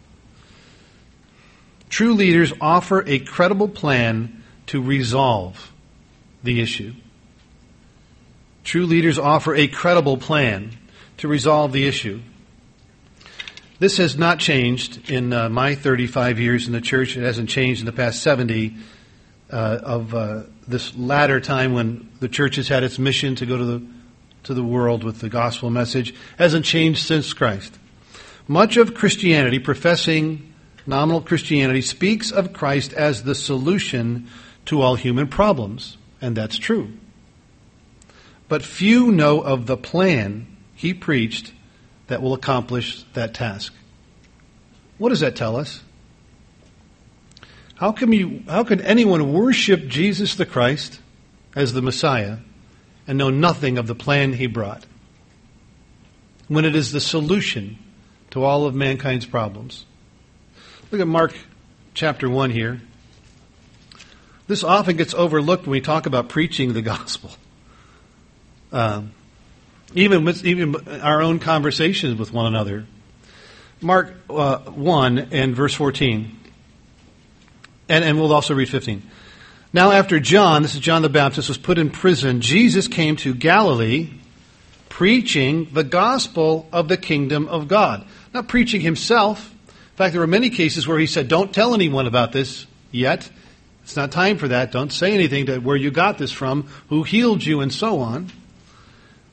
Speaker 1: True leaders offer a credible plan to resolve the issue. True leaders offer a credible plan to resolve the issue. This has not changed in uh, my thirty-five years in the church. It hasn't changed in the past seventy uh, of uh, this latter time when the church has had its mission to go to the to the world with the gospel message. It hasn't changed since Christ. Much of Christianity, professing nominal Christianity, speaks of Christ as the solution to all human problems, and that's true. But few know of the plan He preached that will accomplish that task. What does that tell us? How can you, how can anyone worship Jesus the Christ as the Messiah and know nothing of the plan He brought, when it is the solution to all of mankind's problems? Look at Mark chapter one here. This often gets overlooked when we talk about preaching the gospel. Um, even with even our own conversations with one another. Mark uh, one and verse fourteen. And, and we'll also read fifteen. Now after John, this is John the Baptist, was put in prison, Jesus came to Galilee preaching the gospel of the kingdom of God. Not preaching Himself. In fact, there were many cases where He said, don't tell anyone about this yet. It's not time for that. Don't say anything to where you got this from, who healed you, and so on.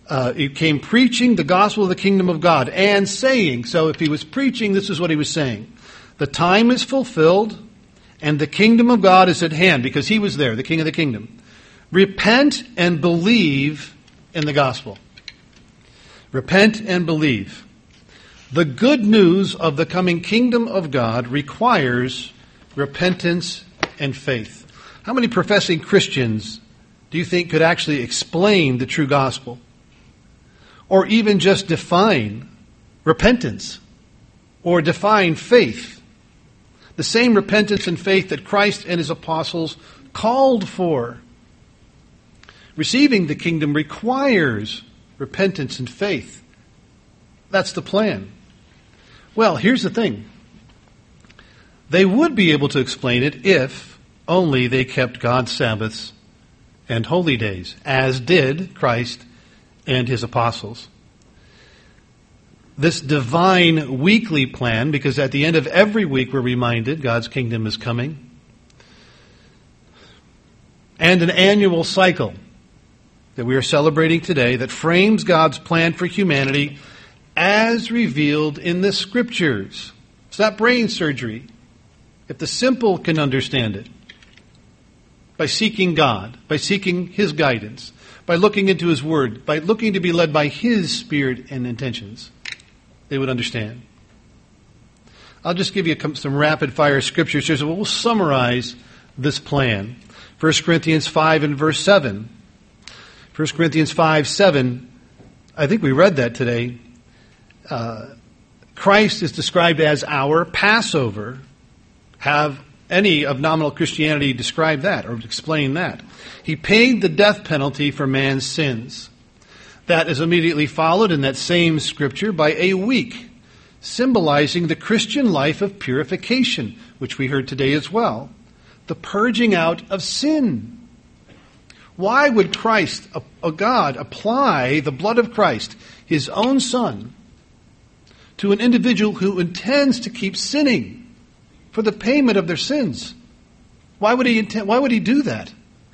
Speaker 1: uh, he came preaching the gospel of the kingdom of God and saying, so if he was preaching, this is what he was saying. The time is fulfilled and the kingdom of God is at hand, because he was there, the king of the kingdom. Repent and believe in the gospel. Repent and believe. The good news of the coming kingdom of God requires repentance and faith. How many professing Christians do you think could actually explain the true gospel? Or even just define repentance or define faith? The same repentance and faith that Christ and his apostles called for. Receiving the kingdom requires repentance and faith. That's the plan. Well, here's the thing. They would be able to explain it if only they kept God's Sabbaths and holy days, as did Christ and his apostles. This divine weekly plan, because at the end of every week we're reminded God's kingdom is coming, and an annual cycle that we are celebrating today that frames God's plan for humanity as revealed in the Scriptures. It's not brain surgery. If the simple can understand it, by seeking God, by seeking his guidance, by looking into his word, by looking to be led by his spirit and intentions, they would understand. I'll just give you some rapid-fire scriptures here, so we'll summarize this plan. First Corinthians five and verse seven. First Corinthians five, seven, I think we read that today. Uh, Christ is described as our Passover. Have any of nominal Christianity describe that or explain that? He paid the death penalty for man's sins. That is immediately followed in that same scripture by a week, symbolizing the Christian life of purification, which we heard today as well. The purging out of sin. Why would Christ, a, a God, apply the blood of Christ, his own Son, to an individual who intends to keep sinning for the payment of their sins? Why would he intend, why would he do that?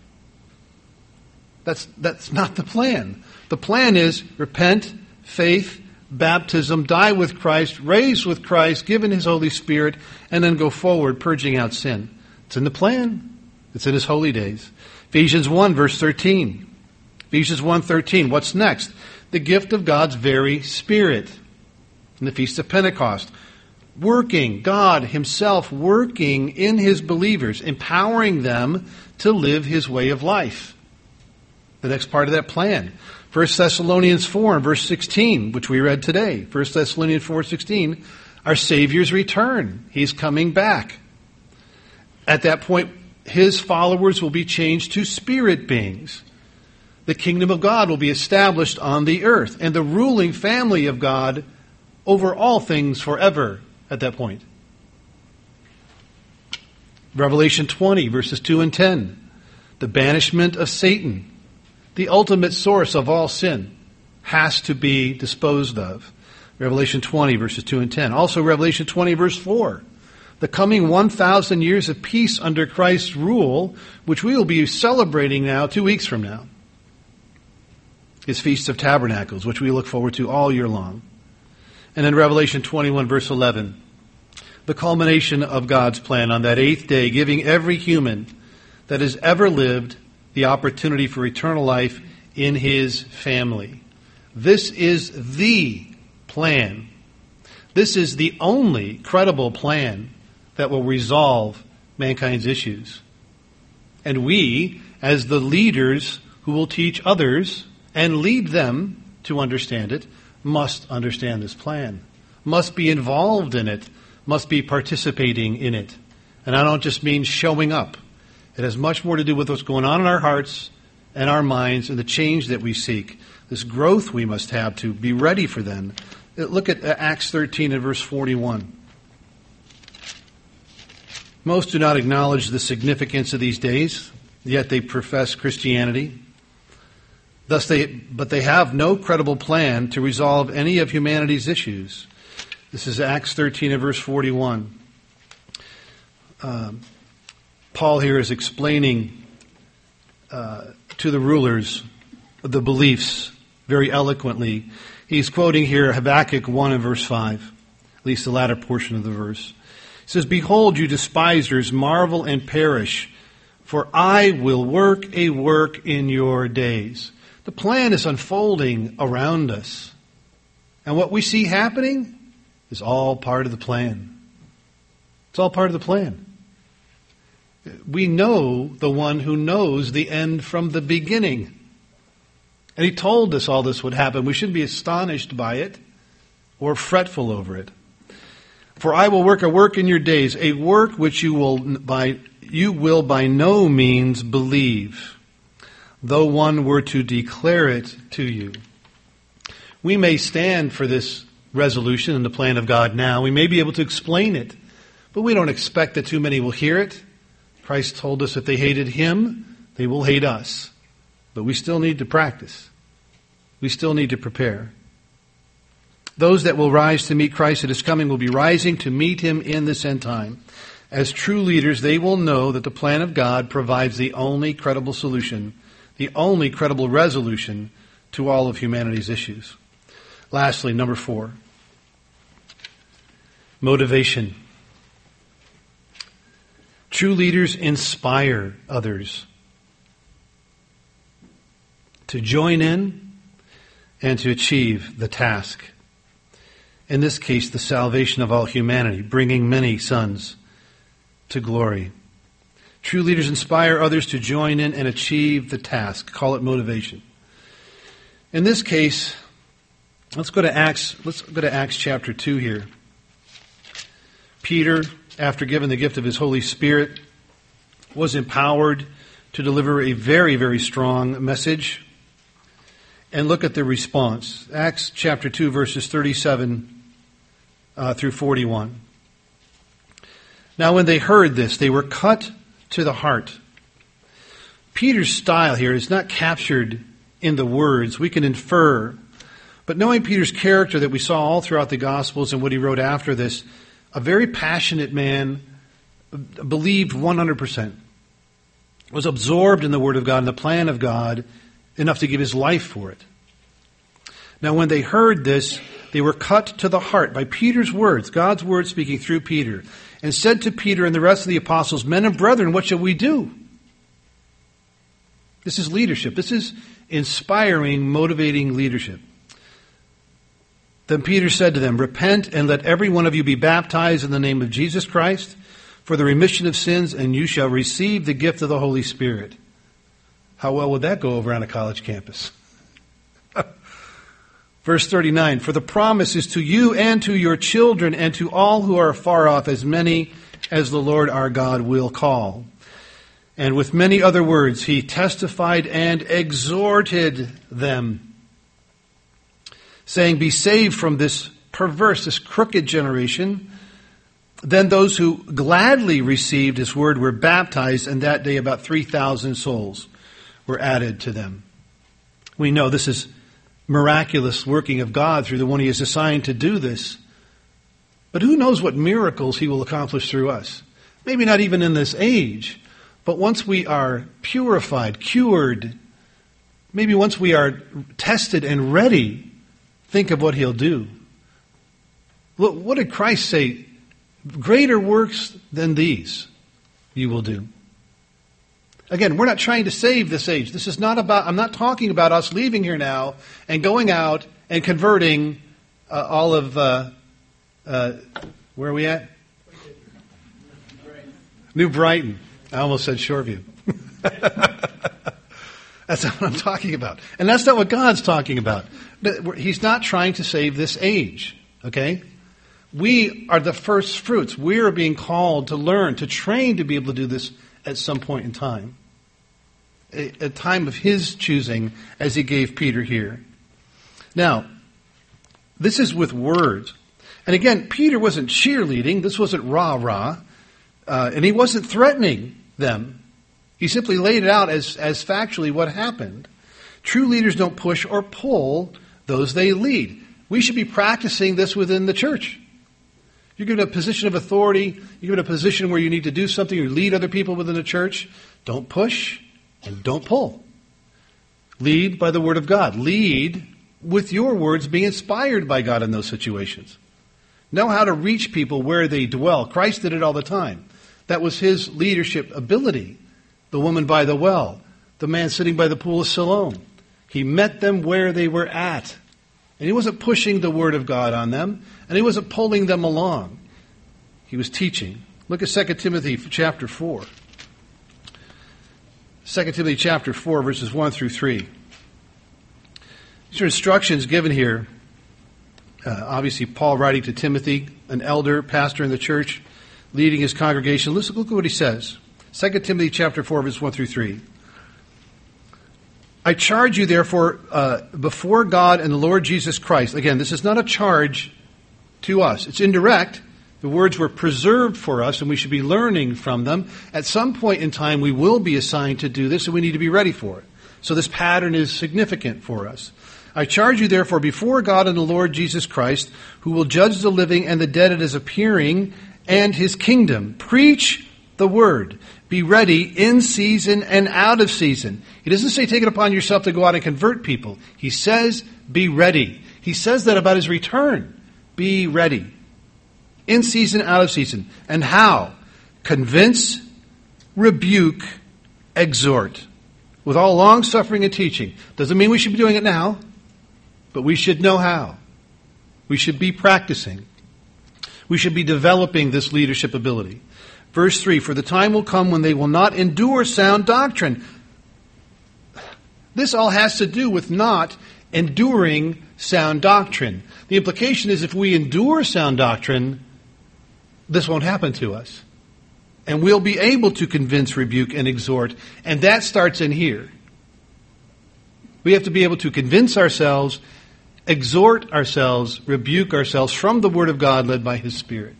Speaker 1: That's, that's not the plan. The plan is repent, faith, baptism, die with Christ, raised with Christ, given his Holy Spirit, and then go forward purging out sin. It's in the plan. It's in his holy days. Ephesians one, verse thirteen. Ephesians one, thirteen. What's next? The gift of God's very Spirit. In the Feast of Pentecost. Working, God himself working in his believers, empowering them to live his way of life. The next part of that plan. First Thessalonians four and verse sixteen, which we read today. First Thessalonians four, sixteen. Our Savior's return. He's coming back. At that point, his followers will be changed to spirit beings. The kingdom of God will be established on the earth, and the ruling family of God over all things forever at that point. Revelation twenty, verses two and ten. The banishment of Satan, the ultimate source of all sin, has to be disposed of. Revelation twenty, verses two and ten. Also Revelation twenty, verse four. The coming one thousand years of peace under Christ's rule, which we will be celebrating now two weeks from now. His Feast of Tabernacles, which we look forward to all year long. And then Revelation twenty-one, verse eleven. The culmination of God's plan on that eighth day, giving every human that has ever lived the opportunity for eternal life in his family. This is the plan. This is the only credible plan that will resolve mankind's issues. And we, as the leaders who will teach others and lead them to understand it, must understand this plan, must be involved in it, must be participating in it. And I don't just mean showing up. It has much more to do with what's going on in our hearts and our minds and the change that we seek, this growth we must have to be ready for them. Look at Acts thirteen and verse forty-one. Most do not acknowledge the significance of these days, yet they profess Christianity. Thus they, but they have no credible plan to resolve any of humanity's issues. This is Acts thirteen and verse forty-one. Um, Paul here is explaining uh, to the rulers the beliefs very eloquently. He's quoting here Habakkuk one and verse five, at least the latter portion of the verse. It says, "Behold, you despisers, marvel and perish, for I will work a work in your days." The plan is unfolding around us. And what we see happening is all part of the plan. It's all part of the plan. We know the one who knows the end from the beginning. And he told us all this would happen. We shouldn't be astonished by it or fretful over it. "For I will work a work in your days, a work which you will by you will by no means believe, though one were to declare it to you." We may stand for this resolution in the plan of God now. We may be able to explain it, but we don't expect that too many will hear it. Christ told us if they hated him, they will hate us. But we still need to practice. We still need to prepare. Those that will rise to meet Christ at his coming will be rising to meet him in this end time. As true leaders, they will know that the plan of God provides the only credible solution, the only credible resolution to all of humanity's issues. Lastly, number four, motivation. True leaders inspire others to join in and to achieve the task. In this case, the salvation of all humanity, bringing many sons to glory. True leaders inspire others to join in and achieve the task. Call it motivation. In this case, let's go to Acts, let's go to Acts chapter two here. Peter, after given the gift of his Holy Spirit, was empowered to deliver a very, very strong message. And look at the response. Acts chapter two, verses thirty-seven uh, through forty-one. "Now when they heard this, they were cut to the heart." Peter's style here is not captured in the words. We can infer. But knowing Peter's character that we saw all throughout the Gospels and what he wrote after this, a very passionate man, believed one hundred percent, was absorbed in the Word of God and the plan of God enough to give his life for it. Now when they heard this, they were cut to the heart by Peter's words, God's words speaking through Peter, and said to Peter and the rest of the apostles, "Men and brethren, what shall we do?" This is leadership. This is inspiring, motivating leadership. Then Peter said to them, "Repent and let every one of you be baptized in the name of Jesus Christ for the remission of sins, and you shall receive the gift of the Holy Spirit." How well would that go over on a college campus? Verse thirty-nine, "For the promise is to you and to your children and to all who are far off, as many as the Lord our God will call." And with many other words, he testified and exhorted them, saying, "Be saved from this perverse, this crooked generation." Then those who gladly received his word were baptized, and that day about three thousand souls were added to them. We know this is miraculous working of God through the one he has assigned to do this. But who knows what miracles he will accomplish through us? Maybe not even in this age, but once we are purified, cured, maybe once we are tested and ready, think of what he'll do. Look, what did Christ say? Greater works than these you will do. Again, we're not trying to save this age. This is not about, I'm not talking about us leaving here now and going out and converting uh, all of, uh, uh, where are we at? New Brighton. I almost said Shoreview. That's not what I'm talking about. And that's not what God's talking about. He's not trying to save this age, okay? We are the first fruits. We are being called to learn, to train to be able to do this at some point in time. A, a time of his choosing, as he gave Peter here. Now, this is with words. And again, Peter wasn't cheerleading. This wasn't rah-rah. Uh, and he wasn't threatening them. He simply laid it out as, as factually what happened. True leaders don't push or pull those they lead. We should be practicing this within the church. You're given a position of authority, you're given a position where you need to do something or lead other people within the church. Don't push and don't pull. Lead by the Word of God. Lead with your words, be inspired by God in those situations. Know how to reach people where they dwell. Christ did it all the time. That was his leadership ability. The woman by the well, the man sitting by the pool of Siloam. He met them where they were at. And he wasn't pushing the word of God on them, and he wasn't pulling them along. He was teaching. Look at Second Timothy chapter four. Second Timothy chapter four, verses one through three. These are instructions given here. Uh, obviously, Paul writing to Timothy, an elder, pastor in the church, leading his congregation. Listen, look at what he says. Second Timothy chapter four, verses one through three. I charge you, therefore, uh, before God and the Lord Jesus Christ. Again, this is not a charge to us. It's indirect. The words were preserved for us, and we should be learning from them. At some point in time, we will be assigned to do this, and we need to be ready for it. So this pattern is significant for us. I charge you, therefore, before God and the Lord Jesus Christ, who will judge the living and the dead at his appearing and his kingdom. Preach the word. Be ready in season and out of season. He doesn't say take it upon yourself to go out and convert people. He says be ready. He says that about his return. Be ready. In season, out of season. And how? Convince, rebuke, exhort. With all long suffering and teaching. Doesn't mean we should be doing it now, but we should know how. We should be practicing. We should be developing this leadership ability. Verse three, for the time will come when they will not endure sound doctrine. This all has to do with not enduring sound doctrine. The implication is if we endure sound doctrine, this won't happen to us. And we'll be able to convince, rebuke, and exhort. And that starts in here. We have to be able to convince ourselves, exhort ourselves, rebuke ourselves from the Word of God led by His Spirit.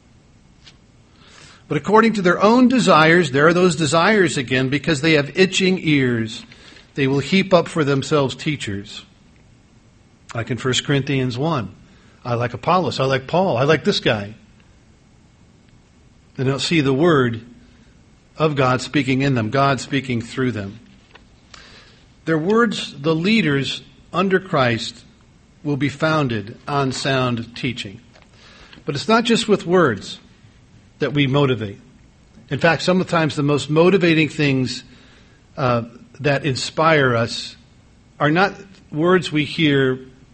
Speaker 1: But according to their own desires, there are those desires again, because they have itching ears, they will heap up for themselves teachers. Like in First Corinthians one. I like Apollos, I like Paul, I like this guy. They don't see the Word of God speaking in them, God speaking through them. Their words, the leaders under Christ, will be founded on sound teaching. But it's not just with words that we motivate. In fact, sometimes the most motivating things uh, that inspire us are not words we hear,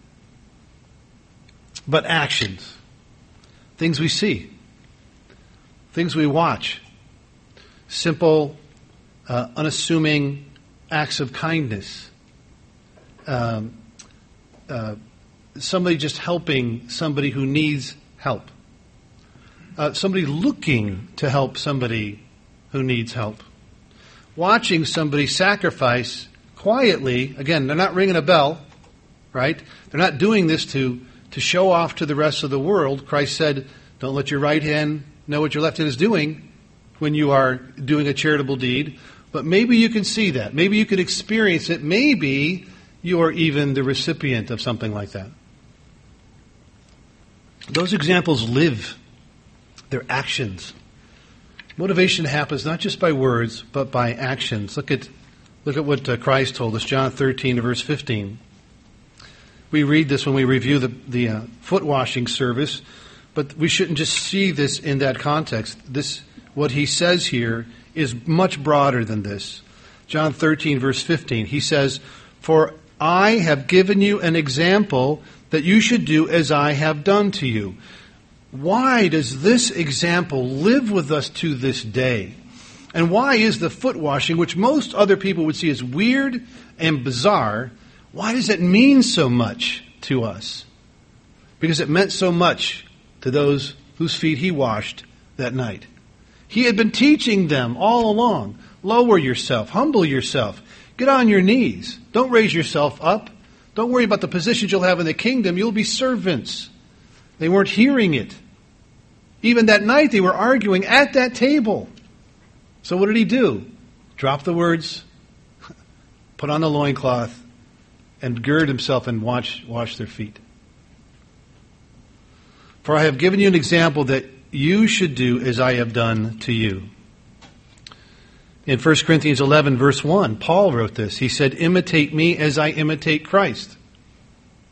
Speaker 1: but actions. Things we see. Things we watch. Simple, uh, unassuming acts of kindness. Um, uh, somebody just helping somebody who needs help. Uh, somebody looking to help somebody who needs help. Watching somebody sacrifice quietly. Again, they're not ringing a bell, right? They're not doing this to, to show off to the rest of the world. Christ said, don't let your right hand know what your left hand is doing when you are doing a charitable deed. But maybe you can see that. Maybe you can experience it. Maybe you are even the recipient of something like that. Those examples live. They're actions. Motivation happens not just by words, but by actions. Look at look at what uh, Christ told us, John thirteen, verse fifteen. We read this when we review the, the uh, foot washing service, but we shouldn't just see this in that context. This, what he says here, is much broader than this. John thirteen, verse fifteen, he says, for I have given you an example that you should do as I have done to you. Why does this example live with us to this day? And why is the foot washing, which most other people would see as weird and bizarre, why does it mean so much to us? Because it meant so much to those whose feet he washed that night. He had been teaching them all along. Lower yourself, humble yourself, get on your knees. Don't raise yourself up. Don't worry about the positions you'll have in the kingdom. You'll be servants. They weren't hearing it. Even that night they were arguing at that table. So what did he do? Drop the words, put on the loincloth, and gird himself and wash, wash their feet. For I have given you an example that you should do as I have done to you. In First Corinthians eleven, verse one, Paul wrote this. He said, imitate me as I imitate Christ.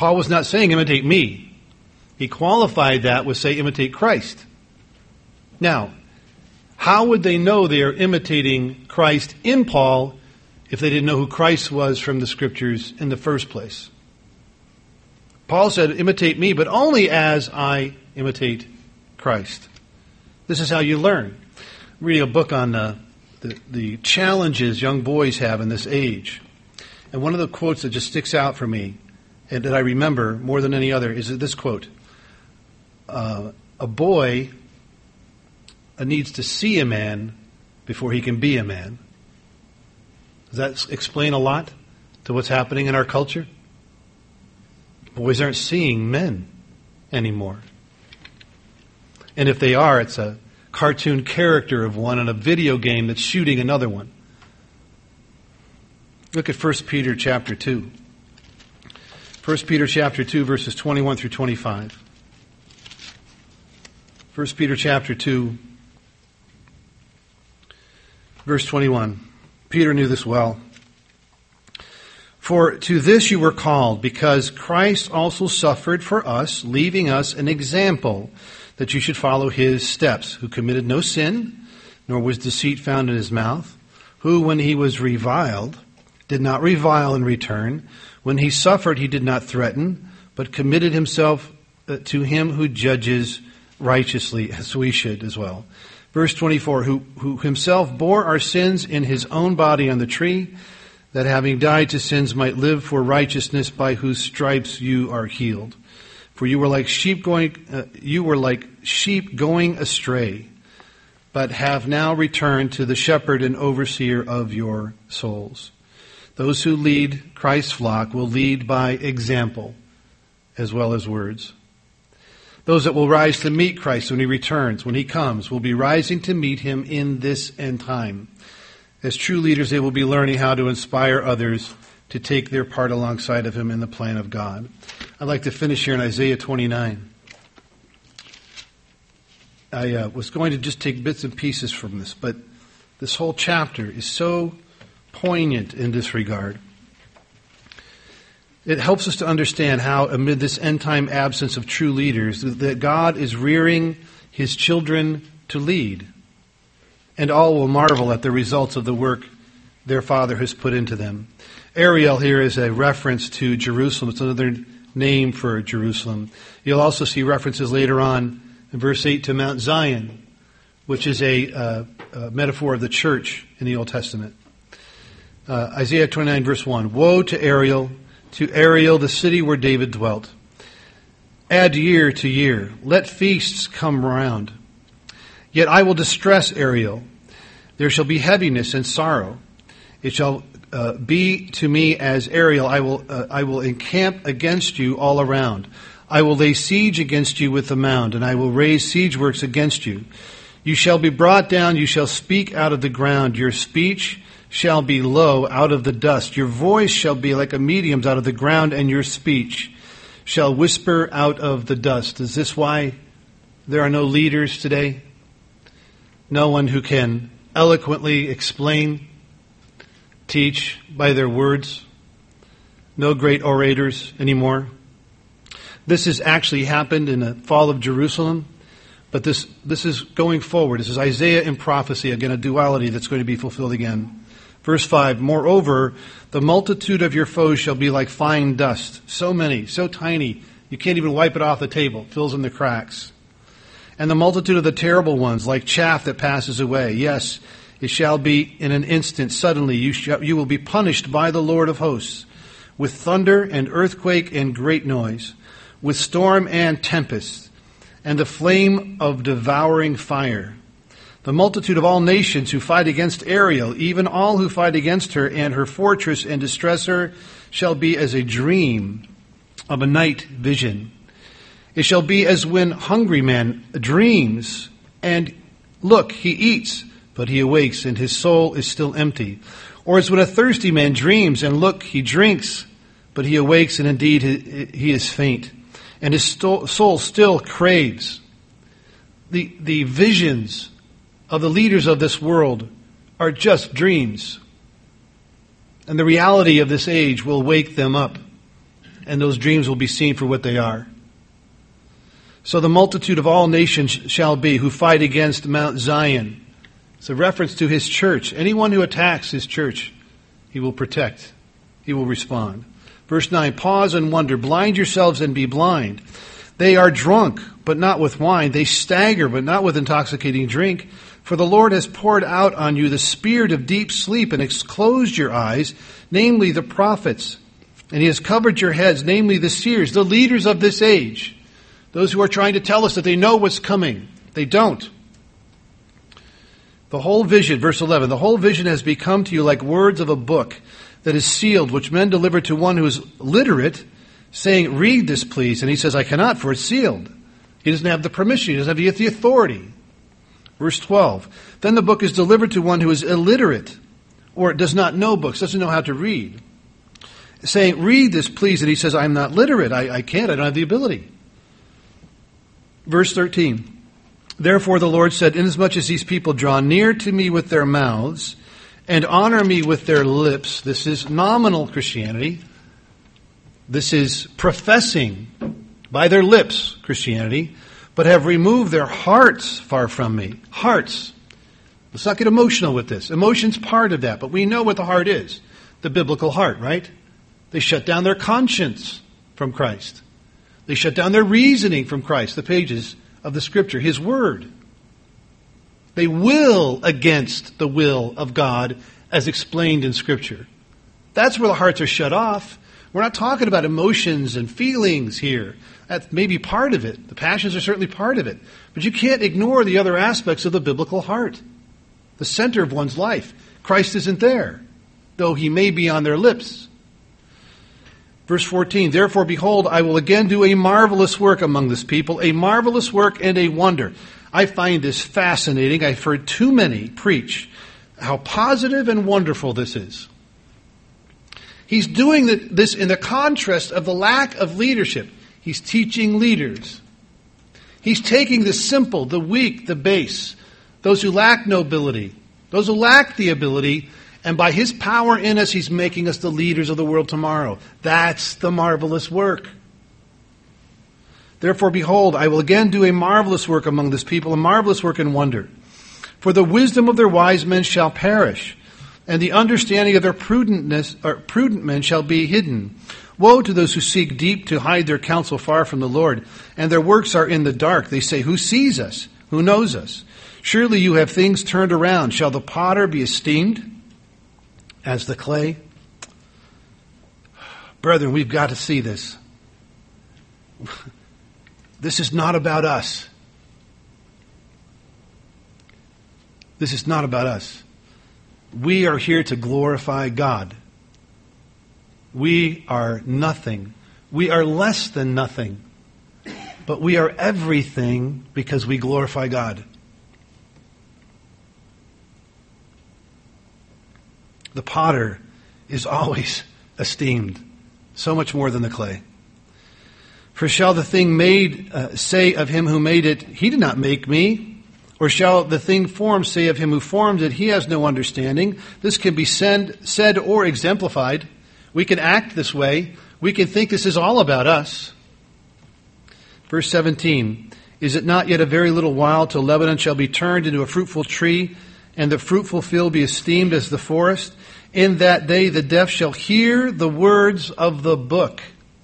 Speaker 1: Paul was not saying imitate me. He qualified that with say imitate Christ. Now, how would they know they are imitating Christ in Paul if they didn't know who Christ was from the Scriptures in the first place? Paul said, imitate me, but only as I imitate Christ. This is how you learn. I'm reading a book on uh, the, the challenges young boys have in this age. And one of the quotes that just sticks out for me, and that I remember more than any other, is this quote. Uh, a boy needs to see a man before he can be a man. Does that explain a lot to what's happening in our culture? Boys aren't seeing men anymore. And if they are, it's a cartoon character of one in a video game that's shooting another one. Look at First Peter chapter two. First Peter chapter two, verses twenty-one through twenty-five. First Peter chapter two, verse twenty-one. Peter knew this well. For to this you were called, because Christ also suffered for us, leaving us an example, that you should follow his steps, who committed no sin, nor was deceit found in his mouth, who, when he was reviled, did not revile in return. When he suffered, he did not threaten, but committed himself to him who judges righteously, as we should as well. Verse twenty-four, who, who himself bore our sins in his own body on the tree, that having died to sins might live for righteousness, by whose stripes you are healed. For you were like sheep going, uh, you were like sheep going astray, but have now returned to the shepherd and overseer of your souls. Those who lead Christ's flock will lead by example as well as words. Those that will rise to meet Christ when he returns, when he comes, will be rising to meet him in this end time. As true leaders, they will be learning how to inspire others to take their part alongside of him in the plan of God. I'd like to finish here in Isaiah twenty-nine. I uh, was going to just take bits and pieces from this, but this whole chapter is so poignant in this regard. It helps us to understand how, amid this end-time absence of true leaders, that God is rearing his children to lead. And all will marvel at the results of the work their Father has put into them. Ariel here is a reference to Jerusalem. It's another name for Jerusalem. You'll also see references later on in verse eight to Mount Zion, which is a, uh, a metaphor of the church in the Old Testament. Uh, Isaiah twenty-nine, verse one. Woe to Ariel, to Ariel, the city where David dwelt. Add year to year. Let feasts come round. Yet I will distress Ariel. There shall be heaviness and sorrow. It shall uh, be to me as Ariel. I will uh, I will encamp against you all around. I will lay siege against you with a mound, and I will raise siege works against you. You shall be brought down. You shall speak out of the ground. Your speech shall be low out of the dust. Your voice shall be like a medium's out of the ground, and your speech shall whisper out of the dust. Is this why there are no leaders today? No one who can eloquently explain, teach by their words. No great orators anymore. This has actually happened in the fall of Jerusalem, but this, this is going forward. This is Isaiah in prophecy, again, a duality that's going to be fulfilled again. Verse five, moreover, the multitude of your foes shall be like fine dust. So many, so tiny, you can't even wipe it off the table. It fills in the cracks. And the multitude of the terrible ones, like chaff that passes away. Yes, it shall be in an instant. Suddenly you shall, you will be punished by the Lord of hosts, with thunder and earthquake and great noise, with storm and tempest, and the flame of devouring fire. The multitude of all nations who fight against Ariel, even all who fight against her and her fortress and distress her, shall be as a dream of a night vision. It shall be as when hungry man dreams, and look, he eats, but he awakes, and his soul is still empty. Or as when a thirsty man dreams, and look, he drinks, but he awakes, and indeed he is faint, and his soul still craves. The, the visions of the leaders of this world are just dreams. And the reality of this age will wake them up and those dreams will be seen for what they are. So the multitude of all nations shall be who fight against Mount Zion. It's a reference to his church. Anyone who attacks his church, he will protect. He will respond. Verse nine, pause and wonder. Blind yourselves and be blind. They are drunk, but not with wine. They stagger, but not with intoxicating drink. For the Lord has poured out on you the spirit of deep sleep and has closed your eyes, namely the prophets. And he has covered your heads, namely the seers, the leaders of this age. Those who are trying to tell us that they know what's coming. They don't. The whole vision, verse eleven, the whole vision has become to you like words of a book that is sealed, which men deliver to one who is literate, saying, read this, please. And he says, I cannot, for it's sealed. He doesn't have the permission. He doesn't have the authority. Verse twelve, then the book is delivered to one who is illiterate, or does not know books, doesn't know how to read, saying, read this, please. And he says, I'm not literate. I, I can't. I don't have the ability. Verse thirteen, therefore the Lord said, inasmuch as these people draw near to me with their mouths and honor me with their lips, this is nominal Christianity. This is professing by their lips Christianity, but have removed their hearts far from me. Hearts. Let's not get emotional with this. Emotion's part of that, but we know what the heart is. The biblical heart, right? They shut down their conscience from Christ. They shut down their reasoning from Christ, the pages of the Scripture, His Word. They will against the will of God as explained in Scripture. That's where the hearts are shut off. We're not talking about emotions and feelings here. That may be part of it. The passions are certainly part of it. But you can't ignore the other aspects of the biblical heart. The center of one's life. Christ isn't there, though He may be on their lips. Verse fourteen, therefore, behold, I will again do a marvelous work among this people, a marvelous work and a wonder. I find this fascinating. I've heard too many preach how positive and wonderful this is. He's doing this in the contrast of the lack of leadership. He's teaching leaders. He's taking the simple, the weak, the base, those who lack nobility, those who lack the ability, and by His power in us, He's making us the leaders of the world tomorrow. That's the marvelous work. Therefore, behold, I will again do a marvelous work among this people, a marvelous work and wonder. For the wisdom of their wise men shall perish, and the understanding of their prudentness, or prudent men shall be hidden. Woe to those who seek deep to hide their counsel far from the Lord, and their works are in the dark. They say, who sees us? Who knows us? Surely you have things turned around. Shall the potter be esteemed as the clay? Brethren, we've got to see this. This is not about us. This is not about us. We are here to glorify God. We are nothing. We are less than nothing. But we are everything because we glorify God. The potter is always esteemed, so much more than the clay. For shall the thing made uh, say of him who made it, he did not make me? Or shall the thing formed say of him who formed it, he has no understanding? This can be send, said or exemplified. We can act this way. We can think this is all about us. Verse seventeen, is it not yet a very little while till Lebanon shall be turned into a fruitful tree, and the fruitful field be esteemed as the forest? In that day the deaf shall hear the words of the book,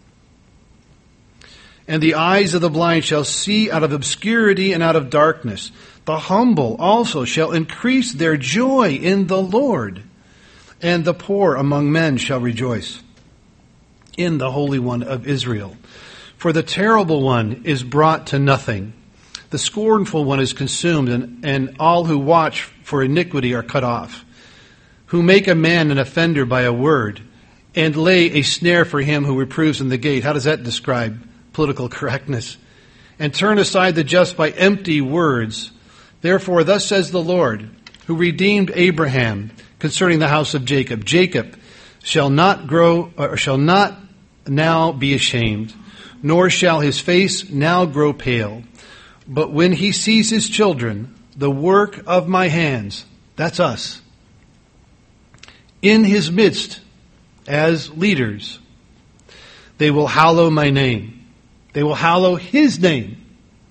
Speaker 1: and the eyes of the blind shall see out of obscurity and out of darkness. The humble also shall increase their joy in the Lord, and the poor among men shall rejoice in the Holy One of Israel. For the terrible one is brought to nothing. The scornful one is consumed, and, and all who watch for iniquity are cut off. Who make a man an offender by a word, and lay a snare for him who reproves in the gate. How does that describe political correctness? And turn aside the just by empty words. Therefore, thus says the Lord, who redeemed Abraham concerning the house of Jacob. Jacob shall not grow, or shall not now be ashamed, nor shall his face now grow pale. But when he sees his children, the work of my hands, that's us, in his midst as leaders, They will hallow my name. They will hallow his name.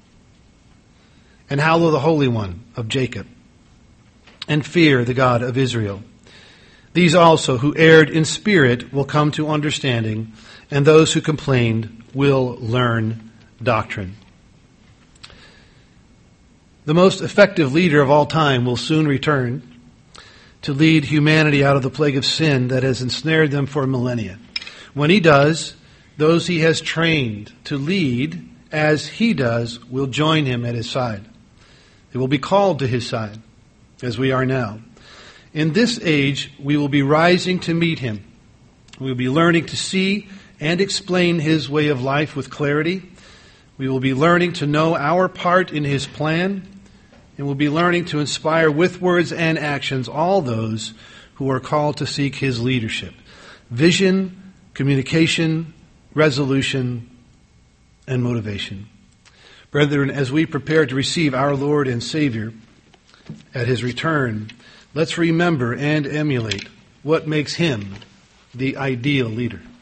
Speaker 1: And hallow the Holy One of Jacob. And fear the God of Israel. These also who erred in spirit will come to understanding, and those who complained will learn doctrine. The most effective leader of all time will soon return to lead humanity out of the plague of sin that has ensnared them for millennia. When he does, those he has trained to lead as he does will join him at his side. They will be called to his side, as we are now. In this age, we will be rising to meet him. We will be learning to see and explain his way of life with clarity. We will be learning to know our part in his plan. And we'll be learning to inspire with words and actions all those who are called to seek his leadership. Vision, communication, resolution, and motivation. Brethren, as we prepare to receive our Lord and Savior at his return, let's remember and emulate what makes him the ideal leader.